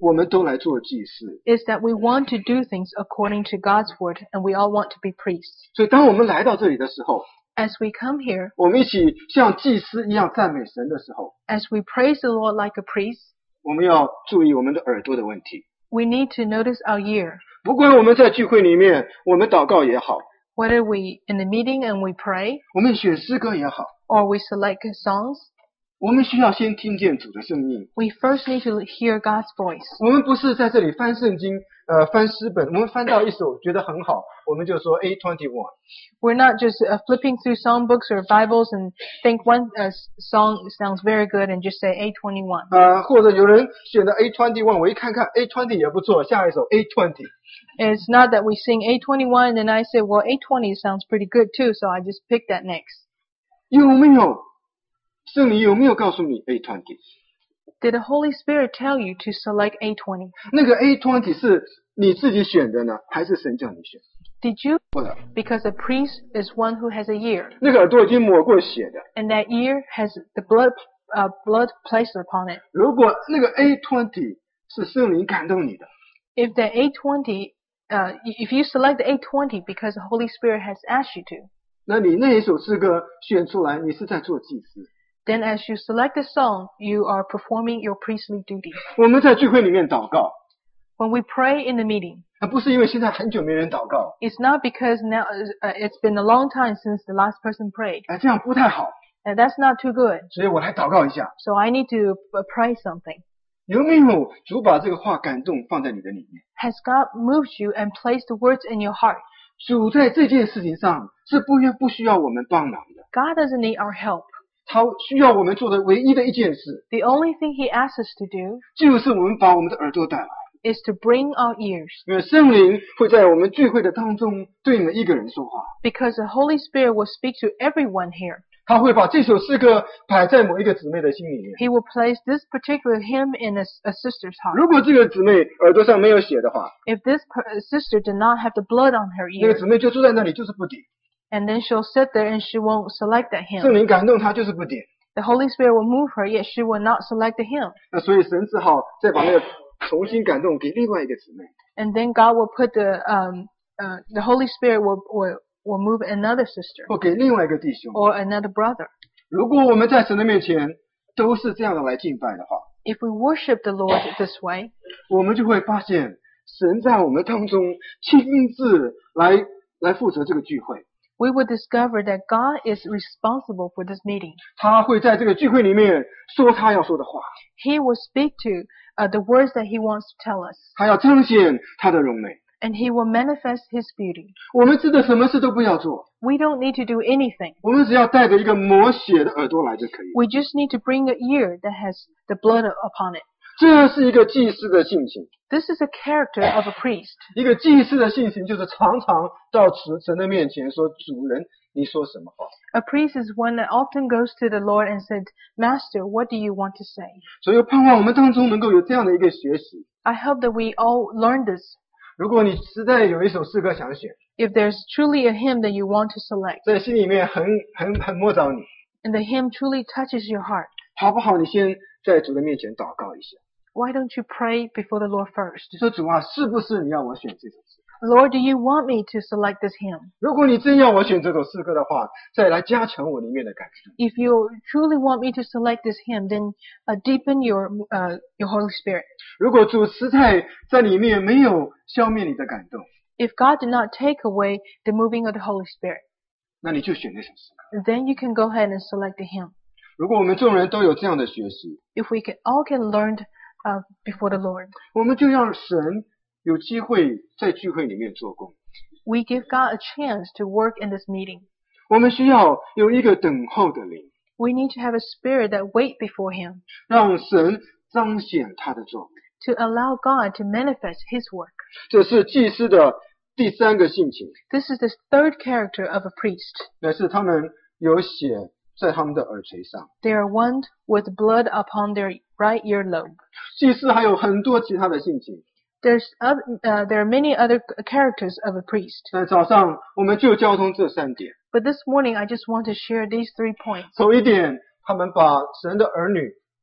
我们都来做祭司。 Is that we want to do things according to God's word, and we all want to be priests. 所以当我们来到这里的时候， As we come here, 我们一起像祭司一样赞美神的时候， as we praise the Lord like a priest, 我们要注意我们的耳朵的问题。 we need to notice our ear. 不管我们在聚会里面，我们祷告也好， Whether we in the meeting and we pray, 我们选诗歌也好， or we select songs, 我们需要先听见主的声音。 we first need to hear God's voice. 我们不是在这里翻圣经，呃，翻诗本，我们翻到一首觉得很好，我们就说 A 二十一。 We're not just uh, flipping through songbooks or Bibles and think one uh, song sounds very good and just say A twenty-one. 呃，或者有人选的 A 二十一， 我一看看 A 二十也不错，下一首 A 二十。 It's not that we sing A twenty-one and then I say, well, A twenty sounds pretty good too, so I just pick that next. 有没有圣灵有没有告诉你 A 二十？ Did the Holy Spirit tell you to select A twenty? 那个 A 二十是你自己选的呢，还是神叫你选？ Did you? 不的， Because a priest is one who has a ear, 那个耳朵已经抹过血的。 and that ear has the blood uh, blood placed upon it. 如果那个 A 二十是圣灵感动你的， If the A twenty, uh, if you select the A twenty because the Holy Spirit has asked you to, 那你那一首诗歌选出来，你是在做祭司。 then as you select the song, you are performing your priestly duty. 我们在聚会里面祷告， When we pray in the meeting, 而不是因为现在很久没人祷告， it's not because now uh, it's been a long time since the last person prayed. 哎，这样不太好， And that's not too good. 所以我来祷告一下。 So I need to uh, pray something. 有没有主把这个话感动放在你的里面？ Has God moved you and placed the words in your heart? 主在这件事情上是不愿不需要我们帮忙的， God doesn't need our help. 他需要我们做的唯一的一件事， The only thing He asks us to do 就是我们把我们的耳朵带来， is to bring our ears, 因为圣灵会在我们聚会的当中对每一个人说话， because the Holy Spirit will speak to everyone here. 他会把这首诗歌摆在某一个姊妹的心里面。 He will place this particular hymn in a, a sister's heart. 如果这个姊妹耳朵上没有血的话， If this per- sister did not have the blood on her 那个 ear, 姊妹就坐在那里就是不点， and then she'll sit there and she won't select that 圣 hymn. 灵感动她就是不点。 The Holy Spirit will move her, yet she will not select the hymn. 那所以神只好再把那个重新感动给另外一个姊妹。 And then God will put the um uh the Holy Spirit will will, will move another sister 或给另外一个弟兄。 or another brother. 如果我们在神的面前都是这样的来敬拜的话， If we worship the Lord this way, 我们就会发现神在我们当中亲自来来负责这个聚会， we will discover that God is responsible for this meeting. 他会在这个聚会里面说他要说的话， He will speak to uh, the words that He wants to tell us, 他要彰显他的荣美。 and He will manifest His beauty. 我们真的什么事都不要做， We don't need to do anything. 我们只要带着一个抹血的耳朵来就可以。 We just need to bring an ear that has the blood upon it. 这是一个祭司的性情， This is a character of a priest. 一个祭司的性情就是常常到神的面前说：“主人，你说什么话？” A priest is one that often goes to the Lord and said, Master, what do you want to say? 所以盼望我们当中能够有这样的一个学习。 I hope that we all learn this. 如果你实在有一首诗歌想选， If there's truly a hymn that you want to select, 在心里面很很很摸着你， and the hymn truly touches your heart, 好不好？你先在主的面前祷告一下， why don't you pray before the Lord first? 说主啊，是不是你要我选这首诗？ Lord, do you want me to select this hymn? 如果你真要我选这首诗歌的话，再来加强我里面的感受。 If you truly want me to select this hymn, then uh, deepen your uh, your Holy Spirit. 如果主实在在里面没有消灭你的感动， If God did not take away the moving of the Holy Spirit, 那你就选那首诗歌。 then you can go ahead and select the hymn. 如果我们众人都有这样的学习， If we can all can learn uh, before the Lord, 我们就让神有机会在聚会里面做工。 we give God a chance to work in this meeting. 我们需要有一个等候的灵， We need to have a spirit that wait before Him 让神彰显他的作为。 to allow God to manifest His work. 这是祭司的第三个性情， This is the third character of a priest. 乃是他们有血在他们的耳垂上。 They are one with blood upon their right earlobe. 祭司还有很多其他的性情， There's other, uh, there are many other characters of a priest. 在早上我们就交通这三点。 But this morning I just want to share these three points. 头一点，他们把神的儿女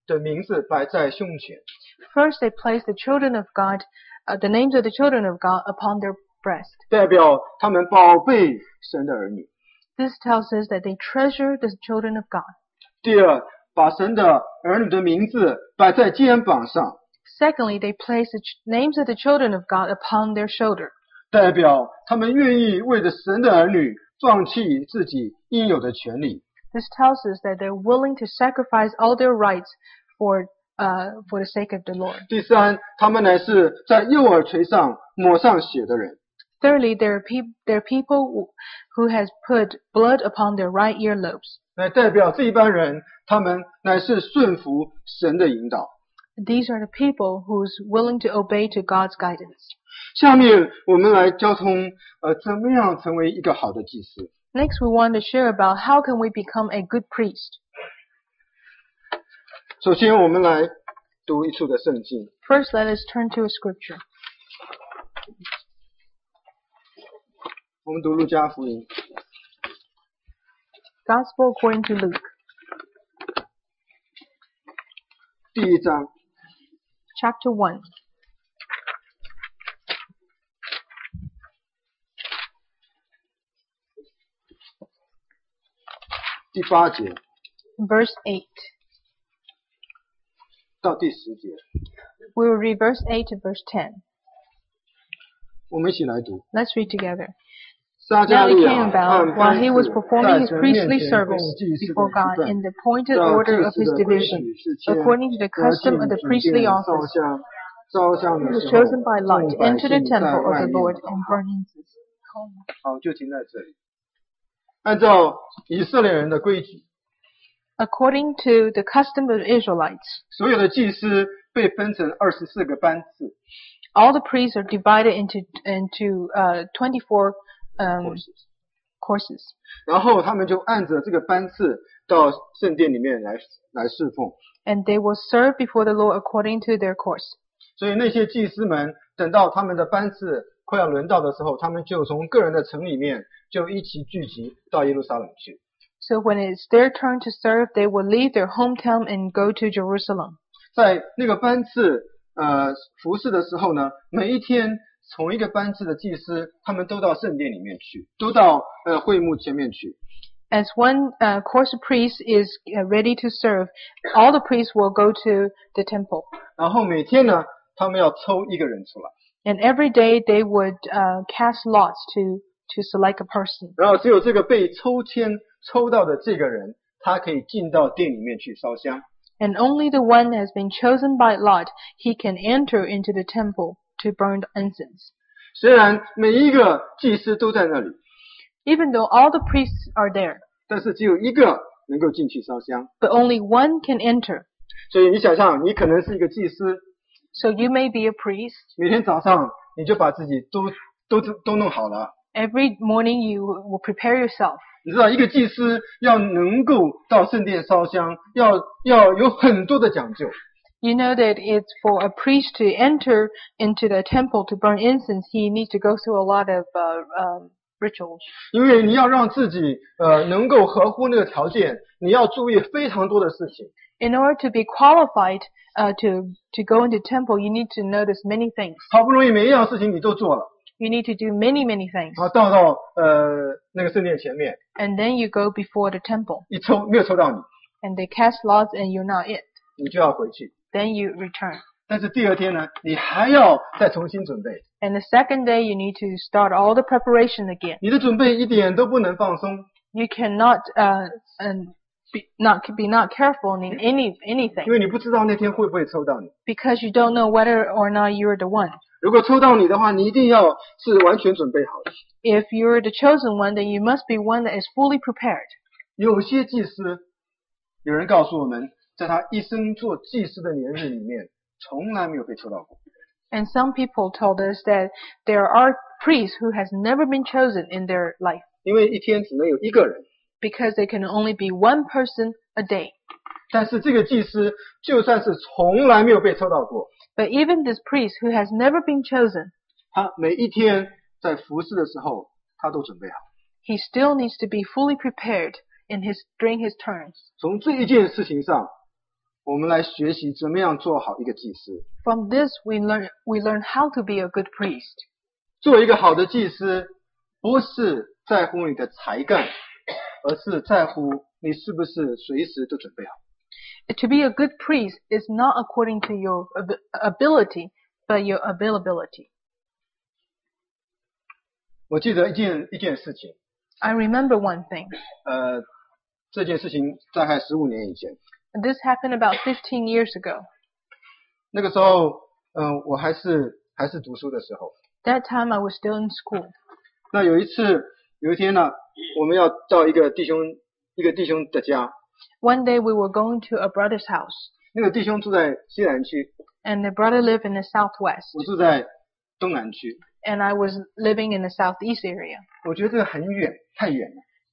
的名字摆在胸前。 First, they place the children of God, uh, the names of the children of God upon their breast. 代表他们宝贝神的儿女。 This tells us that they treasure the children of God. 第二，把神的儿女的名字摆在肩膀上。 Secondly, they place the names of the children of God upon their shoulder. 代表他们愿意为着神的儿女放弃自己应有的权利。 This tells us that they're willing to sacrifice all their rights for, uh, for the sake of the Lord. 第三，他们乃是在右耳垂上抹上血的人。 Thirdly, there are, pe- there are people who has put blood upon their right earlobes. 来代表这一班人，他们乃是顺服神的引导。 These are the people who's willing to obey to God's guidance. 下面我们来交通，呃，怎么样成为一个好的祭司。 Next, we want to share about how can we become a good priest. 首先，我们来读一处的圣经。 First, let us turn to a scripture. 我们读路加福音 Gospel according to Luke, 第一章 chapter one, 第八节 verse eight. 到第十节， We will read verse eight to verse ten. 我们一起来读。 Let's read together. 撒 Now 加 it 利亚 came 按 about, 班 while he 次 was performing 在 his 神面 priestly 前 service 供祭司的 before 职 God 分 in the appointed 照 order 祭 of 司 his 的规 division, 矩是签 according to the 得 custom 进 of the 主 priestly 殿烧 office. 香，烧香 He 的 was 时候， chosen by lot 众 to 百 enter the 姓在 temple of 外 the 面 Lord 祷 and 告。 burn incense. 好，就停在这里。按照以色列人的规矩， According to the custom of Israelites, 所有的祭司被分成二十四个班次， all the priests are divided into into uh, twenty-four um, courses. 然后他们就按着这个班次到圣殿里面来来侍奉。 And they will serve before the Lord according to their course. 所以那些祭司们等到他们的班次快要轮到的时候，他们就从个人的城里面就一起聚集到耶路撒冷去。 So when it's their turn to serve, they will leave their hometown and go to Jerusalem. 在那个班次呃服侍的时候呢，每一天同一个班次的祭司，他们都到圣殿里面去，都到呃会幕前面去。 As one uh, course of priests is uh, ready to serve, all the priests will go to the temple. 然后每天呢，他们要抽一个人出来， And every day they would uh, cast lots to, to select a person. 然后只有这个被抽签抽到的这个人，他可以进到殿里面去烧香。 And only the one that has been chosen by lot, he can enter into the temple to burn incense. 虽然每一个祭司都在那里， Even though all the priests are there, 但是只有一个能够进去烧香。 but only one can enter. 所以你想象，你可能是一个祭司， So you may be a priest. 每天早上你就把自己都都都弄好了。 Every morning you will prepare yourself. 你知道，一个祭司要能够到圣殿烧香，要要有很多的讲究。 You know that it's for a priest to enter into the temple to burn incense, he needs to go through a lot of uh, um, rituals. 因为你要让自己呃能够合乎那个条件，你要注意非常多的事情。 In order to be qualified uh, to to go into temple, you need to notice many things. 好不容易每一样事情你都做了， You need to do many, many things. 然后到到呃那个圣殿前面， And then you go before the temple. 一抽没有抽到你， And they cast lots and you're not it. 你就要回去。 Then you return. 但是第二天呢，你还要再重新准备， And the second day, you need to start all the preparation again. 你的准备一点都不能放松， You cannot uh, and be not be not careful in any 因 anything 为你不知道那天会不会抽到你。 because you don't know whether or not you're the one. 如果抽到你的话，你一定要是完全准备好的。 If you're the chosen one, then you must be one that is fully prepared. 有些祭司，有人告诉我们，在他一生做祭司的年日里面，从来没有被抽到过。 And some people told us that there are priests who has never been chosen in their life 因为一天只能有一个人， because they can only be one person a day. 但是这个祭司就算是从来没有被抽到过， But even this priest who has never been chosen, 他每一天在服侍的时候，他都准备好。 he still needs to be fully prepared in his during his turns. 从这一件事情上， 我们来学习怎么样做好一个祭司。 From this, we learn we learn how to be a good priest. 做一个好的祭司，不是在乎你的才干，而是在乎你是不是随时都准备好。 To be a good priest is not according to your ability, but your availability. 我记得一件一件事情。 I remember one thing. 呃，这件事情大概十五年以前。 This happened about fifteen years ago. 那个时候，嗯、呃，我还是还是读书的时候。 That time I was still in school. 那有一次，有一天呢，我们要到一个弟兄一个弟兄的家。 One day we were going to a brother's house. 那个弟兄住在西南区。 And the brother lived in the southwest. 我住在东南区。 And I was living in the southeast area. 我觉得这个很远，太远了。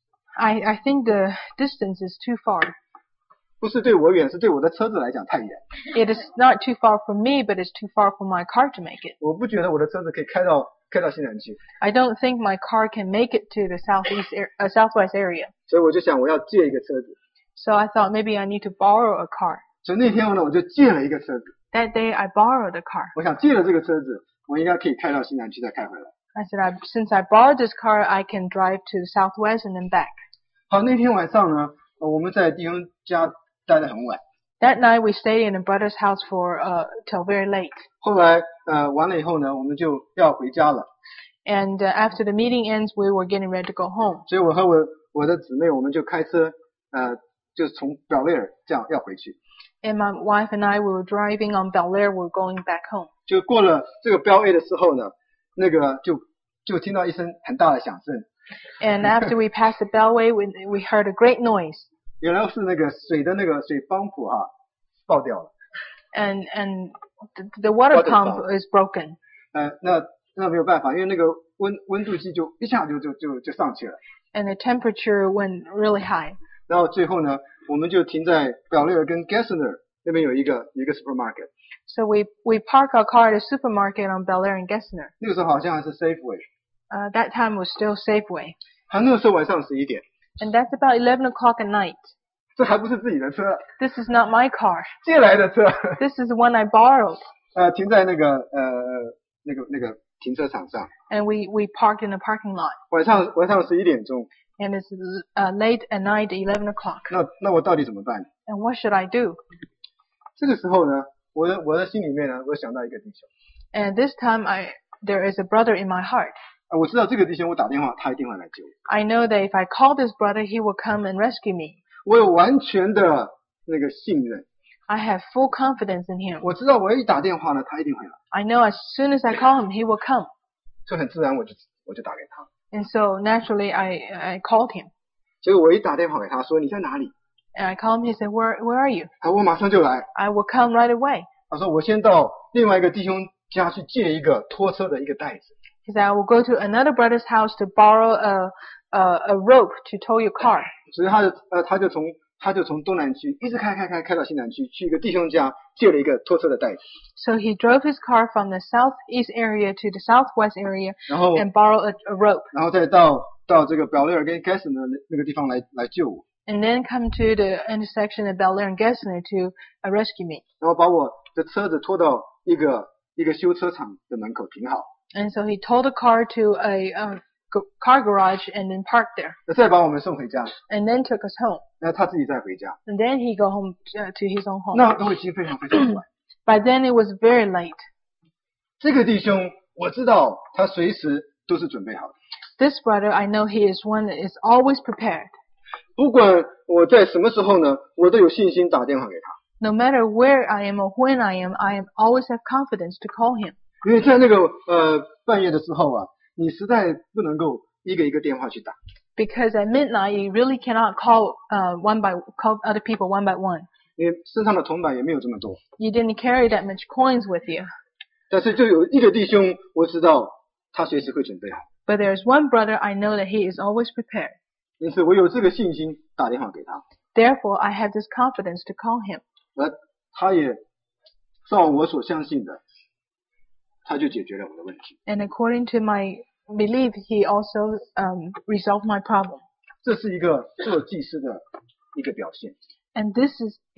I I think the distance is too far. 不是对我远，是对我的车子来讲太远。 It is not too far for me, but it's too far for my car to make it. 我不觉得我的车子可以开到开到西南区。 I don't think my car can make it to the southeast uh, southwest area. 所以我就想我要借一个车子。 So I thought maybe I need to borrow a car. 所以那天呢，我就借了一个车子。 That day I borrowed a car. 我想借了这个车子，我应该可以开到西南区再开回来。 I said, I, since I borrowed this car, I can drive to the southwest and then back. 好，那天晚上呢，我们在弟兄家待得很晚。 That night we stayed in a brother's house for uh till very late. 后来呃完了以后呢，我们就要回家了。 And uh, after the meeting ends, we were getting ready to go home. 所以我和我我的姊妹，我们就开车呃，就从表列尔这样要回去。 And my wife and I, we were driving on Bel Air. We were going back home. 就过了这个标 A 的时候呢，那个就就听到一声很大的响声。 And after we passed the Bellway, we we heard a great noise. 原来是那个水的那个水泵浦啊爆掉了。 And and the, the water pump is broken. 呃，那那没有办法，因为那个温温度计就一下就就就就上去了。 And the temperature went really high. 然后最后呢，我们就停在表列尔跟 Gessner 那边有一个有一个 supermarket。 So we we park our car at a supermarket on Bel Air and Gessner. 那个时候好像还是 Safeway。 Uh, that time was still Safeway. 他那个时候晚上十一点。 And that's about eleven o'clock at night. 这还不是自己的车。 This is not my car. 借来的车。 This is the one I borrowed. 呃，停在那个呃那个那个停车场上。 And we we parked in a parking lot. 晚上晚上十一点钟。 And it's uh, late at night, eleven o'clock. 那那我到底怎么办 And what should I do? 这个时候呢，我的我的心里面呢，我想到一个弟兄。 And this time I there is a brother in my heart. 啊，我知道这个弟兄，我打电话，他一定会来救我。 I know that if I call this brother, he will come and rescue me. 我有完全的那个信任。 I have full confidence in him. 我知道我一打电话呢，他一定会来。 I know as soon as I call him, he will come. 所以很自然，我就我就打给他。 And so naturally, I I called him. 所以我一打电话给他说你在哪里 And I called him. He said, Where Where are you? 啊，我马上就来。 I will come right away. 他说我先到另外一个弟兄家去借一个拖车的一个袋子。 He said, I will go to another brother's house to borrow a a, a rope to tow your car. 所以他就呃他就从他就从东南区一直开开开开到西南区，去一个弟兄家借了一个拖车的袋子。 So he drove his car from the southeast area to the southwest area 然后 and borrowed a, a rope. 然后再到到这个表列尔跟 Gessner 的那个地方来来救我。 And then come to the intersection of Bel Air and Gessner to uh, rescue me. 然后把我的车子拖到一个一个修车厂的门口停好。 And so he towed the car to a um, car garage and then parked there. 再把我们送回家。 And then took us home. 那他自己再回家。 And then he go home uh, to his own home. 那都已经非常非常晚。 By then it was very late. 这个弟兄我知道他随时都是准备好的。 This brother, I know he is one that is always prepared. 不管我在什么时候呢，我都有信心打电话给他。 No matter where I am or when I am, I am always have confidence to call him. 因为在那个呃半夜的时候啊，你实在不能够一个一个电话去打。 Because at midnight you really cannot call uh one by call other people one by one. 因为身上的铜板也没有这么多。 You didn't carry that much coins with you. 但是就有一个弟兄，我知道他随时会准备好。 But there's one brother I know that he is always prepared. 因此我有这个信心打电话给他。 Therefore, I have this confidence to call him. 而他也照我所相信的，他就解决了我的问题。 And according to my belief, he also um, resolved my problem. 这是一个做祭司的一个表现。 And this is a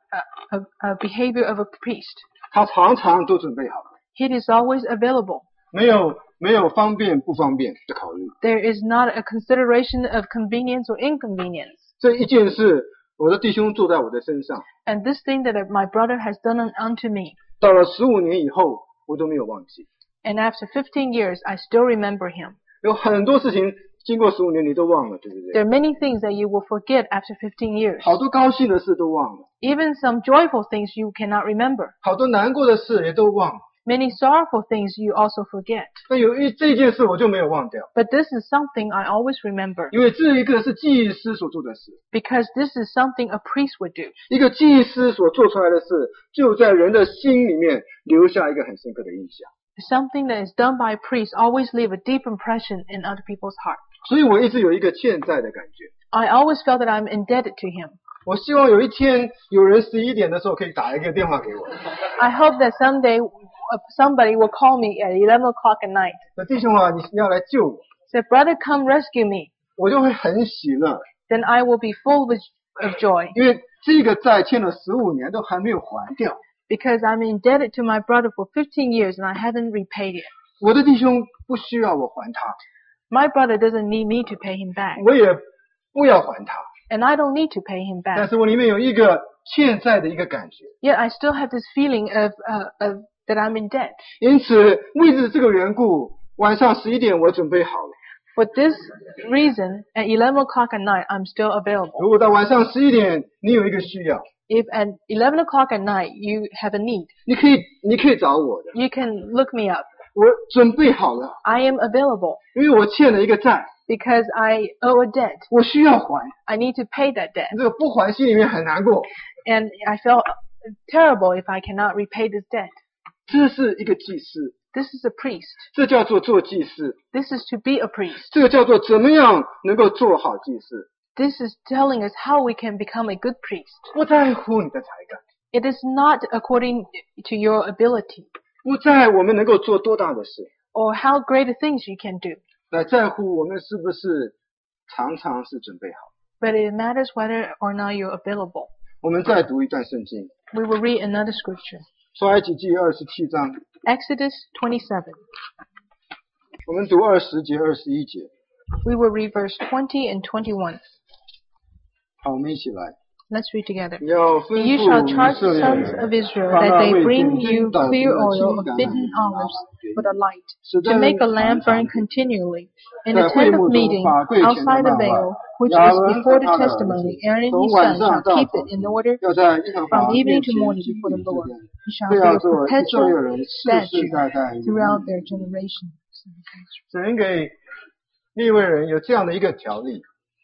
a, a, a behavior of a priest. 他常常都准备好了， It is always available. 没有没有方便不方便的考虑。 There is not a consideration of convenience or inconvenience. 这一件事，我的弟兄做在我的身上， And this thing that my brother has done unto me, 到了十五年以后，我都没有忘记。 and after fifteen years, I still remember him. 有很多事情经过十五年你都忘了，对不 There 对？ are many things that you will forget after fifteen years. 好多高兴的事都忘了， Even some joyful things you cannot remember. 好多难过的事也都忘了。 Many sorrowful things you also forget. 那有一这件事我就没有忘掉， But this is something I always remember, 因为这一个是祭司所做的事， because this is something a priest would do. 一个祭司所做出来的事，就在人的心里面留下一个很深刻的印象。 Something that is done by a priest always leave a deep impression in other people's heart. 所以我一直有一个欠债的感觉。 I always felt that I'm indebted to him. 我希望有一天有人十一点的时候可以打一个电话给我， I hope that someday uh, somebody will call me at eleven o'clock at night. 说弟兄啊，你你要来救我， Say, brother, come rescue me. 我就会很喜乐， Then I will be full with, of joy, 因为这个债欠了十五年都还没有还掉。 because I'm indebted to my brother for fifteen years and I haven't repaid it. 我的弟兄不需要我还他， My brother doesn't need me to pay him back, 我也不要还他， and I don't need to pay him 但 back. 是我里面有一个欠债的一个感觉。 Yet I still have this feeling of, uh, of that I'm in debt. 因此为着这个缘故，晚上十一点我准备好了。 For this reason, at eleven o'clock at night, I'm still available. 如果到晚上十一点你有一个需要， If at eleven o'clock at night you have a need, 你可以你可以找我的， you can look me up. 我准备好了， I am available 因为我欠了一个债， because I owe a debt. 我需要还。 I need to pay that debt. 这个不还心里面很难过， And I felt terrible if I cannot repay this debt. 这是一个祭司， This is a priest. 这叫做做祭司， This is to be a priest. 这个叫做怎么样能够做好祭司， This is telling us how we can become a good priest. 不在乎你的才干， It is not according to your ability 不在我们能够做多大的事， or how great things you can do, 来在乎我们是不是常常是准备好。 but it matters whether or not you're available. 我们再读一段圣经， We will read another scripture. 出埃及记二十七章， Exodus twenty-seven. 我们读二十节、二十一节。 We will read verse twenty and twenty-one. 好，我们一起来。 Let's read together. 你要吩 And you shall 咐以 charge 色 the 列 sons 人， of Israel 把 that 那 they 为 bring 中 you 间倒 clear 的 oil 青 of 橄榄 bitten 拿 olives 给 for the light, 使 to 灯 make a lamp 常 burn 常 continually. In 在 the 会 tent 幕 of 中 meeting, 法柜前 outside 的 the 那 veil, 外， which 亚 is 伦 before 和 the 他的儿 testimony, 子 Aaron and 从 his 晚 sons 上 shall 到 keep 早 it in 晨， order 要在耶和 from 华 evening 面 to 前 morning 敬 before 礼 the 之 Lord. 人， It shall 这 be 要 a 做以色列 perpetual 人世世 statute 代代永 throughout 远。 their generations. 神给利未人有这样的一个条例，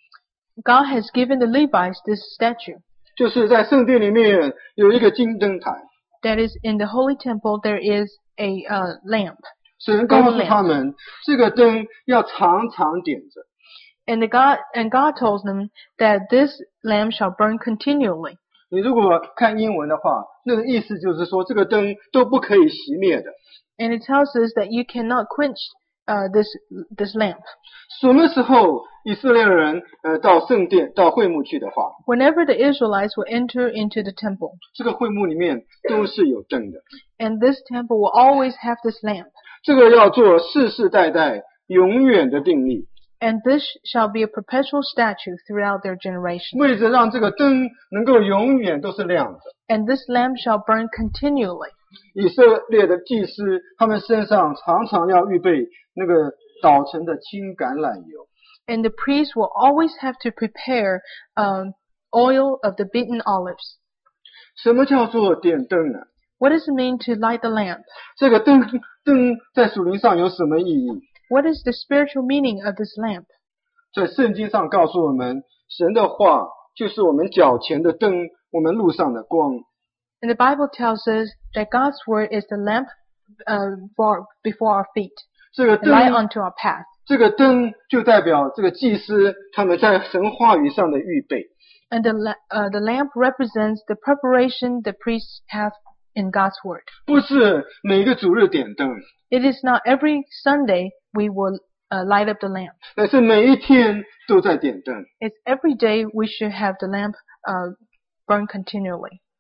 God has given the Levites this statute. 就是在圣殿里面有一个金灯台， That is, in the holy temple there is a uh, lamp. 神告诉他们，这个灯要常常点着。 And the God and God told them that this lamp shall burn continually. 你如果看英文的话，那个意思就是说，这个灯都不可以熄灭的。 And it tells us that you cannot quench uh, this this lamp. 什么时候以色列人呃到圣殿到会幕去的话， Whenever the Israelites will enter into the temple, 这个会幕里面都是有灯的。 and this temple will always have this lamp. 这个要做世世代代永远的定力， And this shall be a perpetual statute throughout their generation. 为着让这个灯能够永远都是亮的。 And this lamp shall burn continually. 以色列的祭司，他们身上常常要预备那个捣成的青橄榄油。 And the priest will always have to prepare um, oil of the beaten olives. 什么叫做点灯呢？ What does it mean to light the lamp? 这个灯灯在属灵上有什么意义？ What is the spiritual meaning of this lamp? 在圣经上告诉我们，神的话就是我们脚前的灯，我们路上的光。 And the Bible tells us that God's word is the lamp uh, for before our feet, 这个 the light 灯， unto our path. 这个灯就代表这个祭司他们在神话语上的预备。 And the, la- uh, the lamp represents the preparation the priests have in God's word. 不是每个主日点灯， It is not every Sunday we will uh, light up the lamp. 但是每一天都在点灯。 It's every day we should have the lamp uh, burn continually.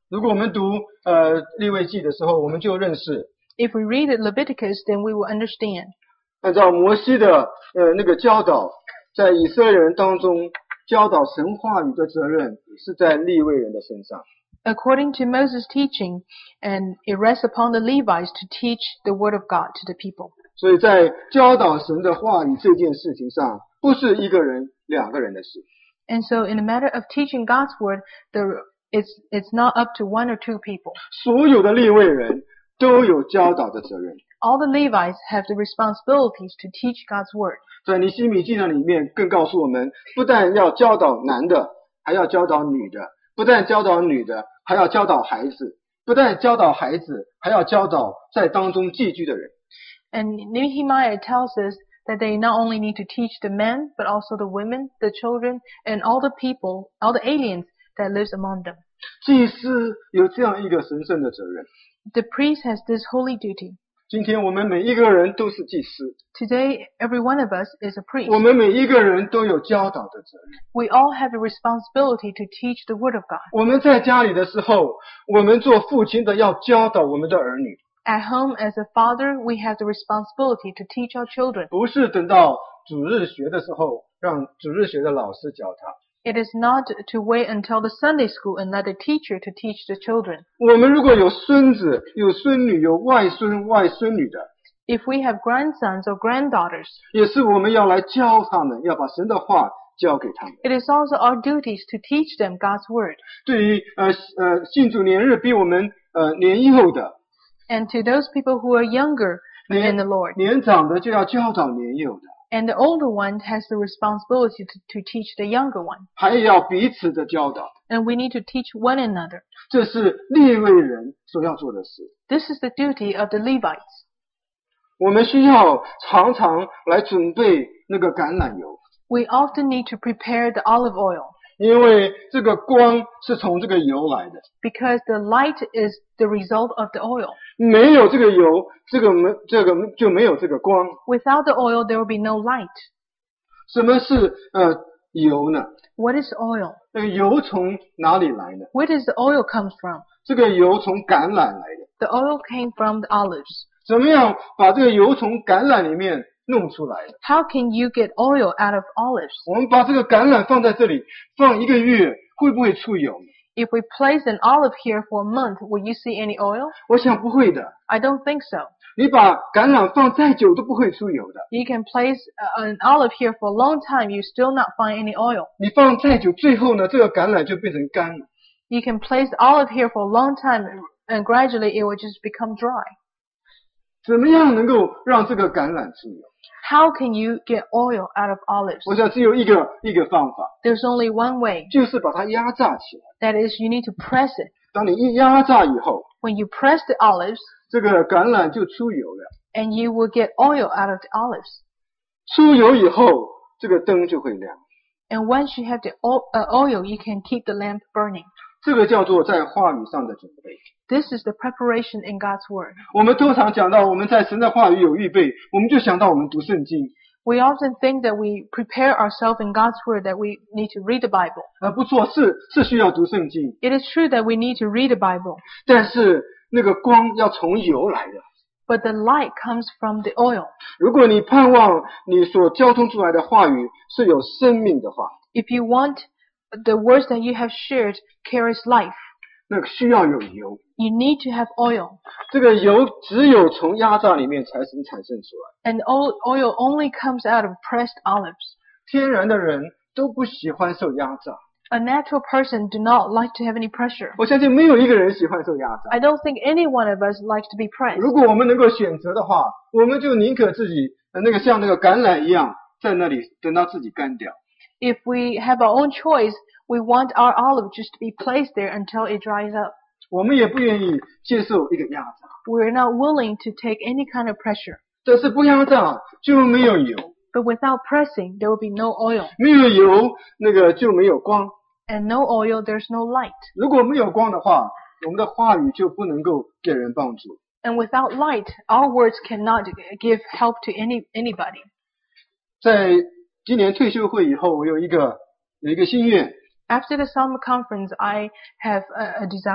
如果我们读呃利未记的时候，我们就认识。 If we read Leviticus, then we will understand. 按照摩西的呃那个教导，在以色列人当中教导神话语的责任是在利未人的身上。 According to Moses' teaching, and it rests upon the Levites to teach the word of God to the people. 所以在教导神的话语这件事情上，不是一个人、两个人的事。 And so, in the matter of teaching God's word, the it's it's not up to one or two people. 所有的利未人都有教导的责任。 All the Levites have the responsibilities to teach God's word. 在尼希米记那里面更告诉我们，不但要教导男的，还要教导女的；不但教导女的，还要教导孩子；不但教导孩子，还要教导在当中寄居的人。 And Nehemiah tells us that they not only need to teach the men, but also the women, the children, and all the people, all the aliens that lives among them. 祭司有这样一个神圣的责任。 The priest has this holy duty. 今天我们每一个人都是祭司。 Today, every one of us is a priest. 我们每一个人都有教导的责任。 We all have a responsibility to teach the word of God. 我们在家里的时候，我们做父亲的要教导我们的儿女。 At home, as a father, we have the responsibility to teach our children. 不是等到主日学的时候，让主日学的老师教他。 It is not to wait until the Sunday school and let the teacher to teach the children. 我们如果有孙子、有孙女、有外孙、外孙女的， If we have grandsons or granddaughters, 也是我们要来教他们，要把神的话教给他们。 it is also our duties to teach them God's word. 对于呃呃信主年日比我们呃年幼的， And to those people who are younger in the Lord, 年长的就要教导年幼的。 and the older one has the responsibility to, to teach the younger one. 还要彼此的教导， And we need to teach one another. 这是利未人所要做的事。 This is the duty of the Levites. 我们需要常常来准备那个橄榄油， We often need to prepare the olive oil, 因为这个光是从这个油来的， because the light is the result of the oil. 没有这个油，这个没这个就没有这个光。 Without the oil, there will be no light. 什么是呃油呢？ What is oil? 那个油从哪里来呢？ Where does the oil come from? 这个油从橄榄来的。 The oil came from the olives. 怎么样把这个油从橄榄里面弄出来的？ How can you get oil out of olives? 我们把这个橄榄放在这里，放一个月，会不会出油？ If we place an olive here for a month, will you see any oil? 我想不会的。 I don't think so. 你把橄榄放再久都不会出油的。 You can place an olive here for a long time, you still not find any oil. 你放再久，最后呢，这个橄榄就变成干了。 You can place the olive here for a long time, and gradually it will just become dry. 怎么样能够让这个橄榄出油？ How can you get oil out of olives? 我想只有一个一个方法， There's only one way. 就是把它压榨起来。 That is, you need to press it. 当你一压榨以后， When you press the olives, 这个橄榄就出油了。 and you will get oil out of the olives. 出油以后，这个灯就会亮。 And once you have the oil, you can keep the lamp burning. 这个叫做在话语上的准备。 This is the preparation in God's word. 我们通常讲到我们在神的话语有预备，我们就想到我们读圣经。 We often think that we prepare ourselves in God's word, that we need to read the Bible. 啊，不错，是是需要读圣经， It is true that we need to read the Bible, 但是那个光要从油来的。 but the light comes from the oil. 如果你盼望你所交通出来的话语是有生命的话， If you want the words that you have shared carries life, 那个需要有油。 you need to have oil. 这个油只有从压榨里面才能产生出来。 And oil only comes out of pressed olives. 天然的人都不喜欢受压榨， A natural person do not like to have any pressure. 我相信没有一个人喜欢受压榨。 I don't think any one of us likes to be pressed. 如果我们能够选择的话，我们就宁可自己呃那个像那个橄榄一样，在那里等到自己干掉。 If we have our own choice, we want our olive just to be placed there until it dries up. 我们也不愿意接受一个压榨， We're not willing to take any kind of pressure. 但是不压榨就没有油， But without pressing, there will be no oil. 没有油那个就没有光。 And no oil, there's no light. 如果没有光的话，我们的话语就不能够给人帮助。 And without light, our words cannot give help to any anybody. 在今年退休会以后，我有一个有一个心愿， After the summer conference, I have a, a desire.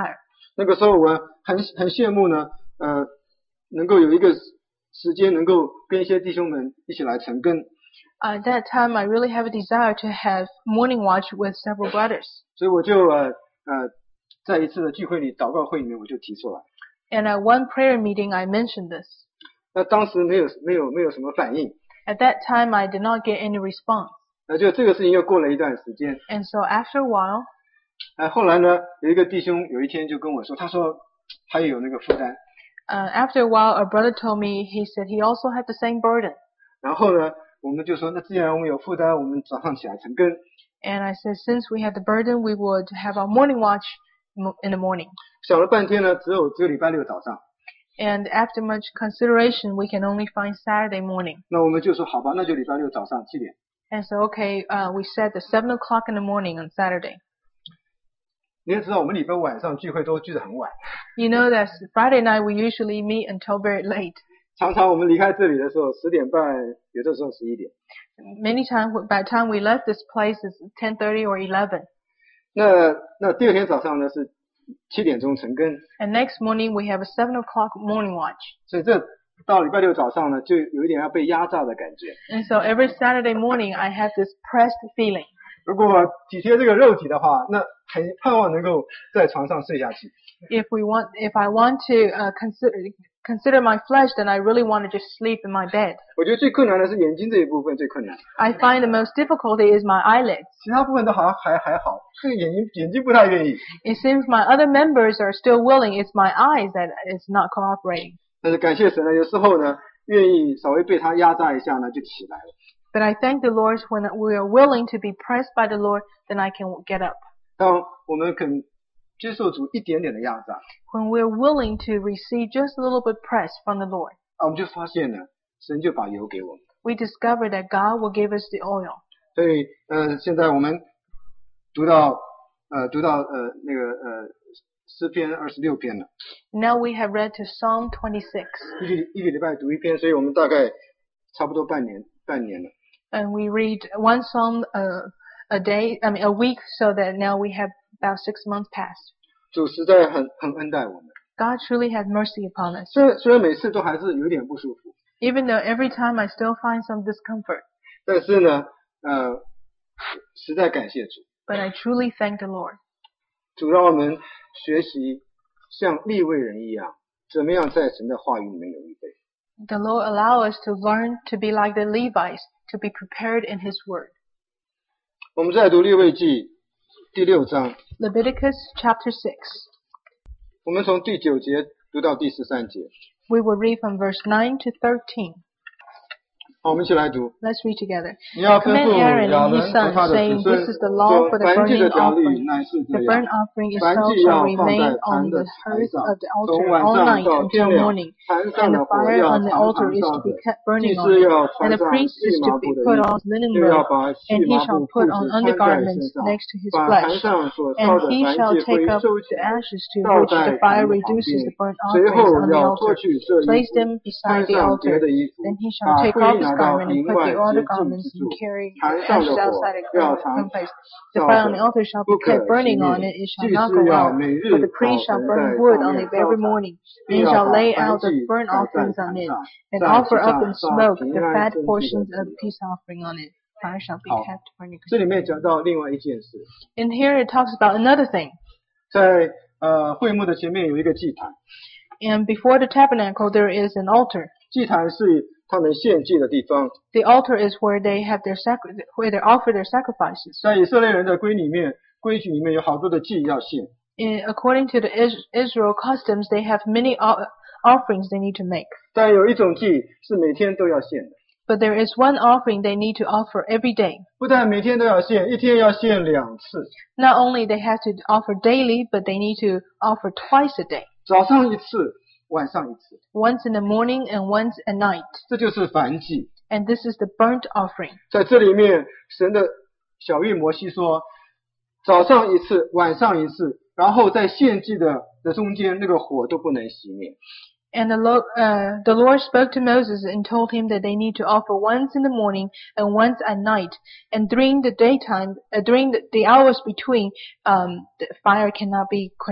那个时候我很很羡慕呢，呃，能够有一个时间能够跟一些弟兄们一起来晨更。 At that time, I really have a desire to have morning watch with several brothers. 所以我就呃呃在一次的聚会里祷告会里面我就提出来。 And at one prayer meeting, I mentioned this. 那当时没有没有没有什么反应。 At that time, I did not get any response. 那就这个事情又过了一段时间。 And so after a while, 呃，后来呢，有一个弟兄有一天就跟我说，他说他也有那个负担。 Uh, after a while, a brother told me, he said he also had the same burden. 然后呢，我们就说，那既然我们有负担，我们早上起来晨更。 And I said, since we had the burden, we would have our morning watch in the morning. 想了半天呢，只有只有礼拜六早上。 And after much consideration, we can only find Saturday morning. 那我们就说好吧，那就礼拜六早上七点。 And so, okay, uh, we set the seven o'clock in the morning on Saturday. 你也知道，我们礼拜晚上聚会都聚得很晚。 You know that Friday night we usually meet until very late. 常常我们离开这里的时候，十点半，有的时候十一点。 Many times, by the time we left this place, it's ten thirty or eleven. 那那第二天早上呢是七点钟晨更。 And next morning we have a seven o'clock morning watch. 所以这到礼拜六早上呢，就有一点要被压榨的感觉。 And so every Saturday morning I have this pressed feeling. 如果体贴这个肉体的话，那很盼望能够在床上睡下去。 If we want, if I want to uh, consider consider my flesh, then I really want to just sleep in my bed. 我觉得最困难的是眼睛这一部分最困难。 I find the most difficulty is my eyelids. 其他部分都好像还还好，这个眼睛眼睛不太愿意。 It seems my other members are still willing. It's my eyes that is not cooperating. 但是感谢神呢，有时候呢，愿意稍微被他压榨一下呢，就起来了。 But I thank the Lord when we are willing to be pressed by the Lord, then I can get up. 当我们肯接受主一点点的压榨 When we are willing to receive just a little bit press from the Lord, 啊，我们就发现呢，神就把油给我们。 we discover that God will give us the oil. 所以呃，现在我们读到呃读到呃那个呃诗篇二十六篇了。 Now we have read to Psalm twenty-six. 一个一个礼拜读一篇，所以我们大概差不多半年半年了。 And we read one psalm a, a day, I mean a week, so that now we have about six months past. 主实在很很恩待我们。 God truly has mercy upon us. 虽虽然每次都还是有点不舒服， Even though every time I still find some discomfort, 但是呢，呃，实在感谢主。 but I truly thank the Lord. 主让我们学习像利未人一样，怎么样在神的话语里面有预备。 The Lord allow us to learn to be like the Levites, to be prepared in His Word. 我们再读利未记第六章， Leviticus chapter six. 我们从第九节读到第十三节。 We will read from verse nine to thirteen. 好，我们一起来读。 Let's read together. 你要吩 Command 咐 Aaron 亚 and 伦 his 和 sons, 他的 saying, 子 This 孙 is the law 说 for the 燔祭 burning 的条例 offering. 乃是 The 这 burnt 样。 offering 燔 itself 祭 shall 要放 remain 在 on 坛的 the 台 hearth 上， of the 从 altar 晚 all 上 night 到 until 天亮。 morning. 坛上 And 的 the 火 fire 要 on the 常 altar 常 is 烧 to 着 be kept 祭 burning 司 on it. 要 And 穿 the 上 priest 细 is 麻 to 布 be 的 put 衣 on 服， linen 又要 robe, 把细 and he 麻 shall 布 put 裤 on 子穿在 undergarments 身上， next to his 把 flesh. 坛上所烧 And 的 he 燔 shall 祭灰 take up 收起 the 来， ashes to 倒 which 在 the 坛 fire 的旁 reduces 边。 the burnt 随 offerings 后 on the 要脱 altar, 去这衣 place 服， them 穿 beside the 上别 altar. 的衣服， Then he shall 把 take 灰 off 拿 his 到 garment and 营 put 外 the outer 洁净之 garments 处 and。carry 坛 the 上的 ashes 火 outside the 要 uh, 常 place. The 烧 fire on 着 the altar shall 不 be 可 kept 熄 burning on 灭。 it, it 祭 shall not 司 go 要 out. 每 But 日 the 烤 priest shall 焚 burn 在 wood 上 on 面 it 烧 every 柴， morning, 并 and 要 shall 把 lay 燔 out the 祭 burnt 烧在 offerings 坛 on it, 上， and 在 offer 其 up 上 in 烧 smoke 平 the 安 fat 生祭的 portions of 祭 the peace offering on it. Fire shall be 好， kept burning. 这里面讲到另外一件事， And here it talks about another thing. 在呃会幕的前面有一个祭坛， And before the tabernacle there is an altar. 祭坛是他们献祭的地方。 The altar is where they have their sacri- where they offer their sacrifices. 在以色列人的规里面规矩里面有好多的祭要献， In, according to the Is- Israel customs, they have many o- offerings they need to make. 但有一种祭是每天都要献的， But there is one offering they need to offer every day. 不但每天都要献，一天要献两次， Not only they have to offer daily, but they need to offer twice a day. 早上一次，晚上一次， Once in the morning and once at night. 这就是燔祭。 And this is the burnt offering. 在这里面，神的小谕摩西说，早上一次，晚上一次，然后在献祭的的中间，那个火都不能熄灭。 And the Lord, uh, the Lord spoke to Moses and told him that they need to offer once in the morning and once at night. And during the daytime, uh, during the, the hours between, um, the fire cannot be quenched.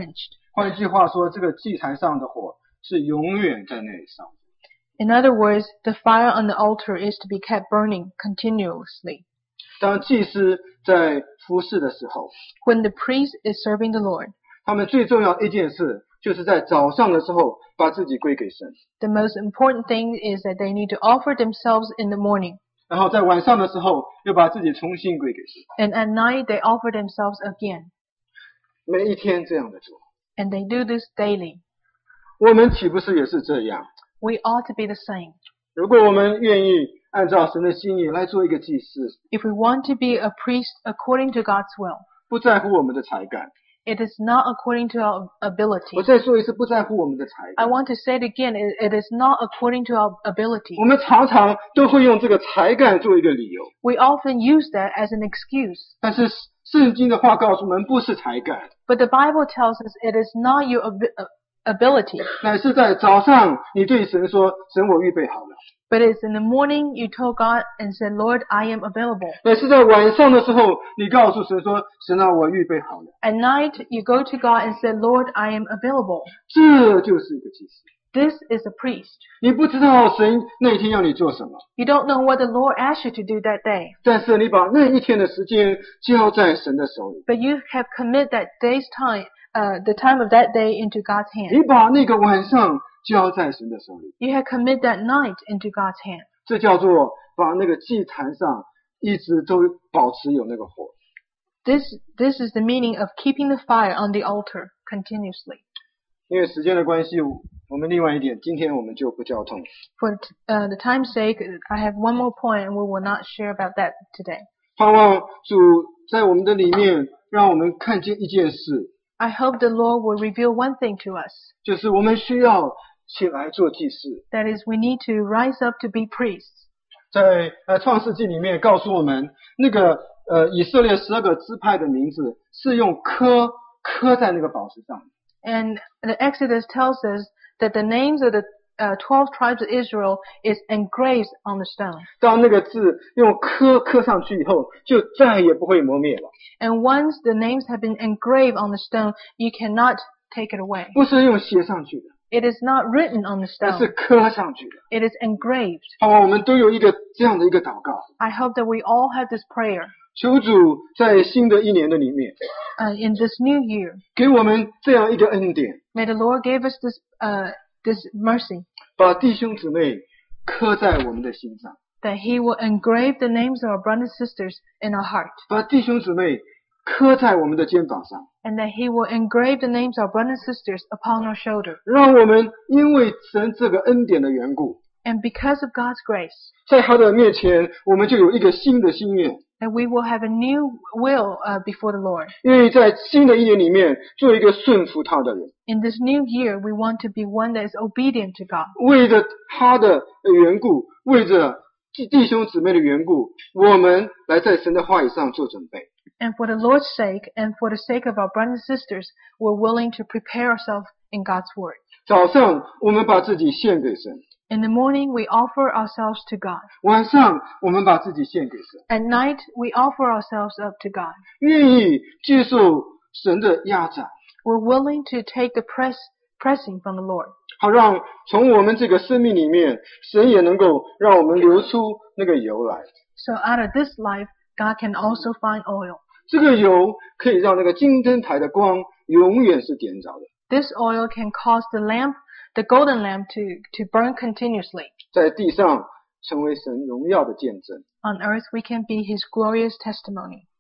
换句话说，这个祭坛上的火是永远在那里烧。 In other words, the fire on the altar is to be kept burning continuously. 当祭司在服侍的时候， When the priest is serving the Lord, 他们最重要的一件事就是在早上的时候把自己归给神。 the most important thing is that they need to offer themselves in the morning. 然后在晚上的时候又把自己重新归给神。 And at night they offer themselves again. 每一天这样的做。 And they do this daily. 我们岂不是也是这样？ We ought to be the same. 如果我们愿意按照神的心意来做一个祭司， If we want to be a priest according to God's will, 不在乎我们的才干。 it is not according to our 我 ability. 再说一次，不在乎我们的才 I 干。 want to say it again, it, it is not according to our ability. 我们常常都会用这个才干做一个理由， We often use that as an excuse. 但是圣经的话告诉我们，不是才干， But the Bible tells us it is not your abi- uh, ability, 乃是在早上你对神说：“神，我预备好了。 but it's in the morning you told God and said, Lord, I am available. ” 乃是在晚上的时候，你告诉神说：“神啊，我预备好了。 At night you go to God and said, Lord, I am available. ” 这就是一个祭司。 This is a priest. 你不知道神那一天要你做什么， You don't know what the Lord asked you to do that day, 但是你把那一天的时间交在神的手里， but you have committed that day's time, uh, the time of that day into God's hand. 你把那个晚上交在神的手里， You have committed that night into God's hand. 这叫做把那个祭坛上一直都保持有那个火。 This, this is the meaning of keeping the fire on the altar continuously. 因为时间的关系，我们另外一点，今天我们就不交通。 For uh, the time's sake, I have one more point and we will not share about that today. 盼望主在我们的里面，让我们看见一件事， I hope the Lord will reveal one thing to us. 就是我们需要起来做祭司。 That is, we need to rise up to be priests. 在呃创世纪里面告诉我们，那个呃以色列十二个支派的名字是用刻刻在那个宝石上。 And the Exodus tells us that the names of the uh, twelve tribes of Israel is engraved on the stone. 当那个字用刻刻上去以后，就再也不会磨灭了。 And once the names have been engraved on the stone, you cannot take it away. 不是用写上去的， It is not written on the 而是 stone. 刻上去的。 It is engraved. 盼望我们都有一个这样的一个祷告， I hope that we all have this prayer 求主在新的一年的里面， uh, in this new year. 给我们这样一个恩典， May the Lord give us this, uh, this mercy, 把弟兄姊妹刻在我们的心上， that He will engrave the names of our brothers and sisters in our heart, 把弟兄姊妹刻在我们的肩膀上， and that He will engrave the names of our brothers and sisters upon our shoulder. 让我们因为神这个恩典的缘故， And because of God's grace, 在他的面前，我们就有一个新的心愿， that we will have a new will uh, before the Lord. 愿意在新的一年里面做一个顺服他的人， In this new year, we want to be one that is obedient to God. 为着他的缘故，为着弟兄姊妹的缘故，我们来在神的话语上做准备。 And for the Lord's sake, and for the sake of our brothers and sisters, we're willing to prepare ourselves in God's word. 早上我们把自己献给神， In the morning, we offer ourselves to God. 晚上我们把自己献给神， At night, we offer ourselves up to God. 愿意接受神的压榨， We're willing to take the press, pressing from the Lord, 好让从我们这个生命里面，神也能够让我们流出那个油来。 so out of this life, God can also find oil. 这个油可以让那个金灯台的光永远是点着的， This oil can cause the lamp, the golden lamp, to, to burn continuously. 在地上成为神荣耀的见证。 On earth, we can be His glorious testimony.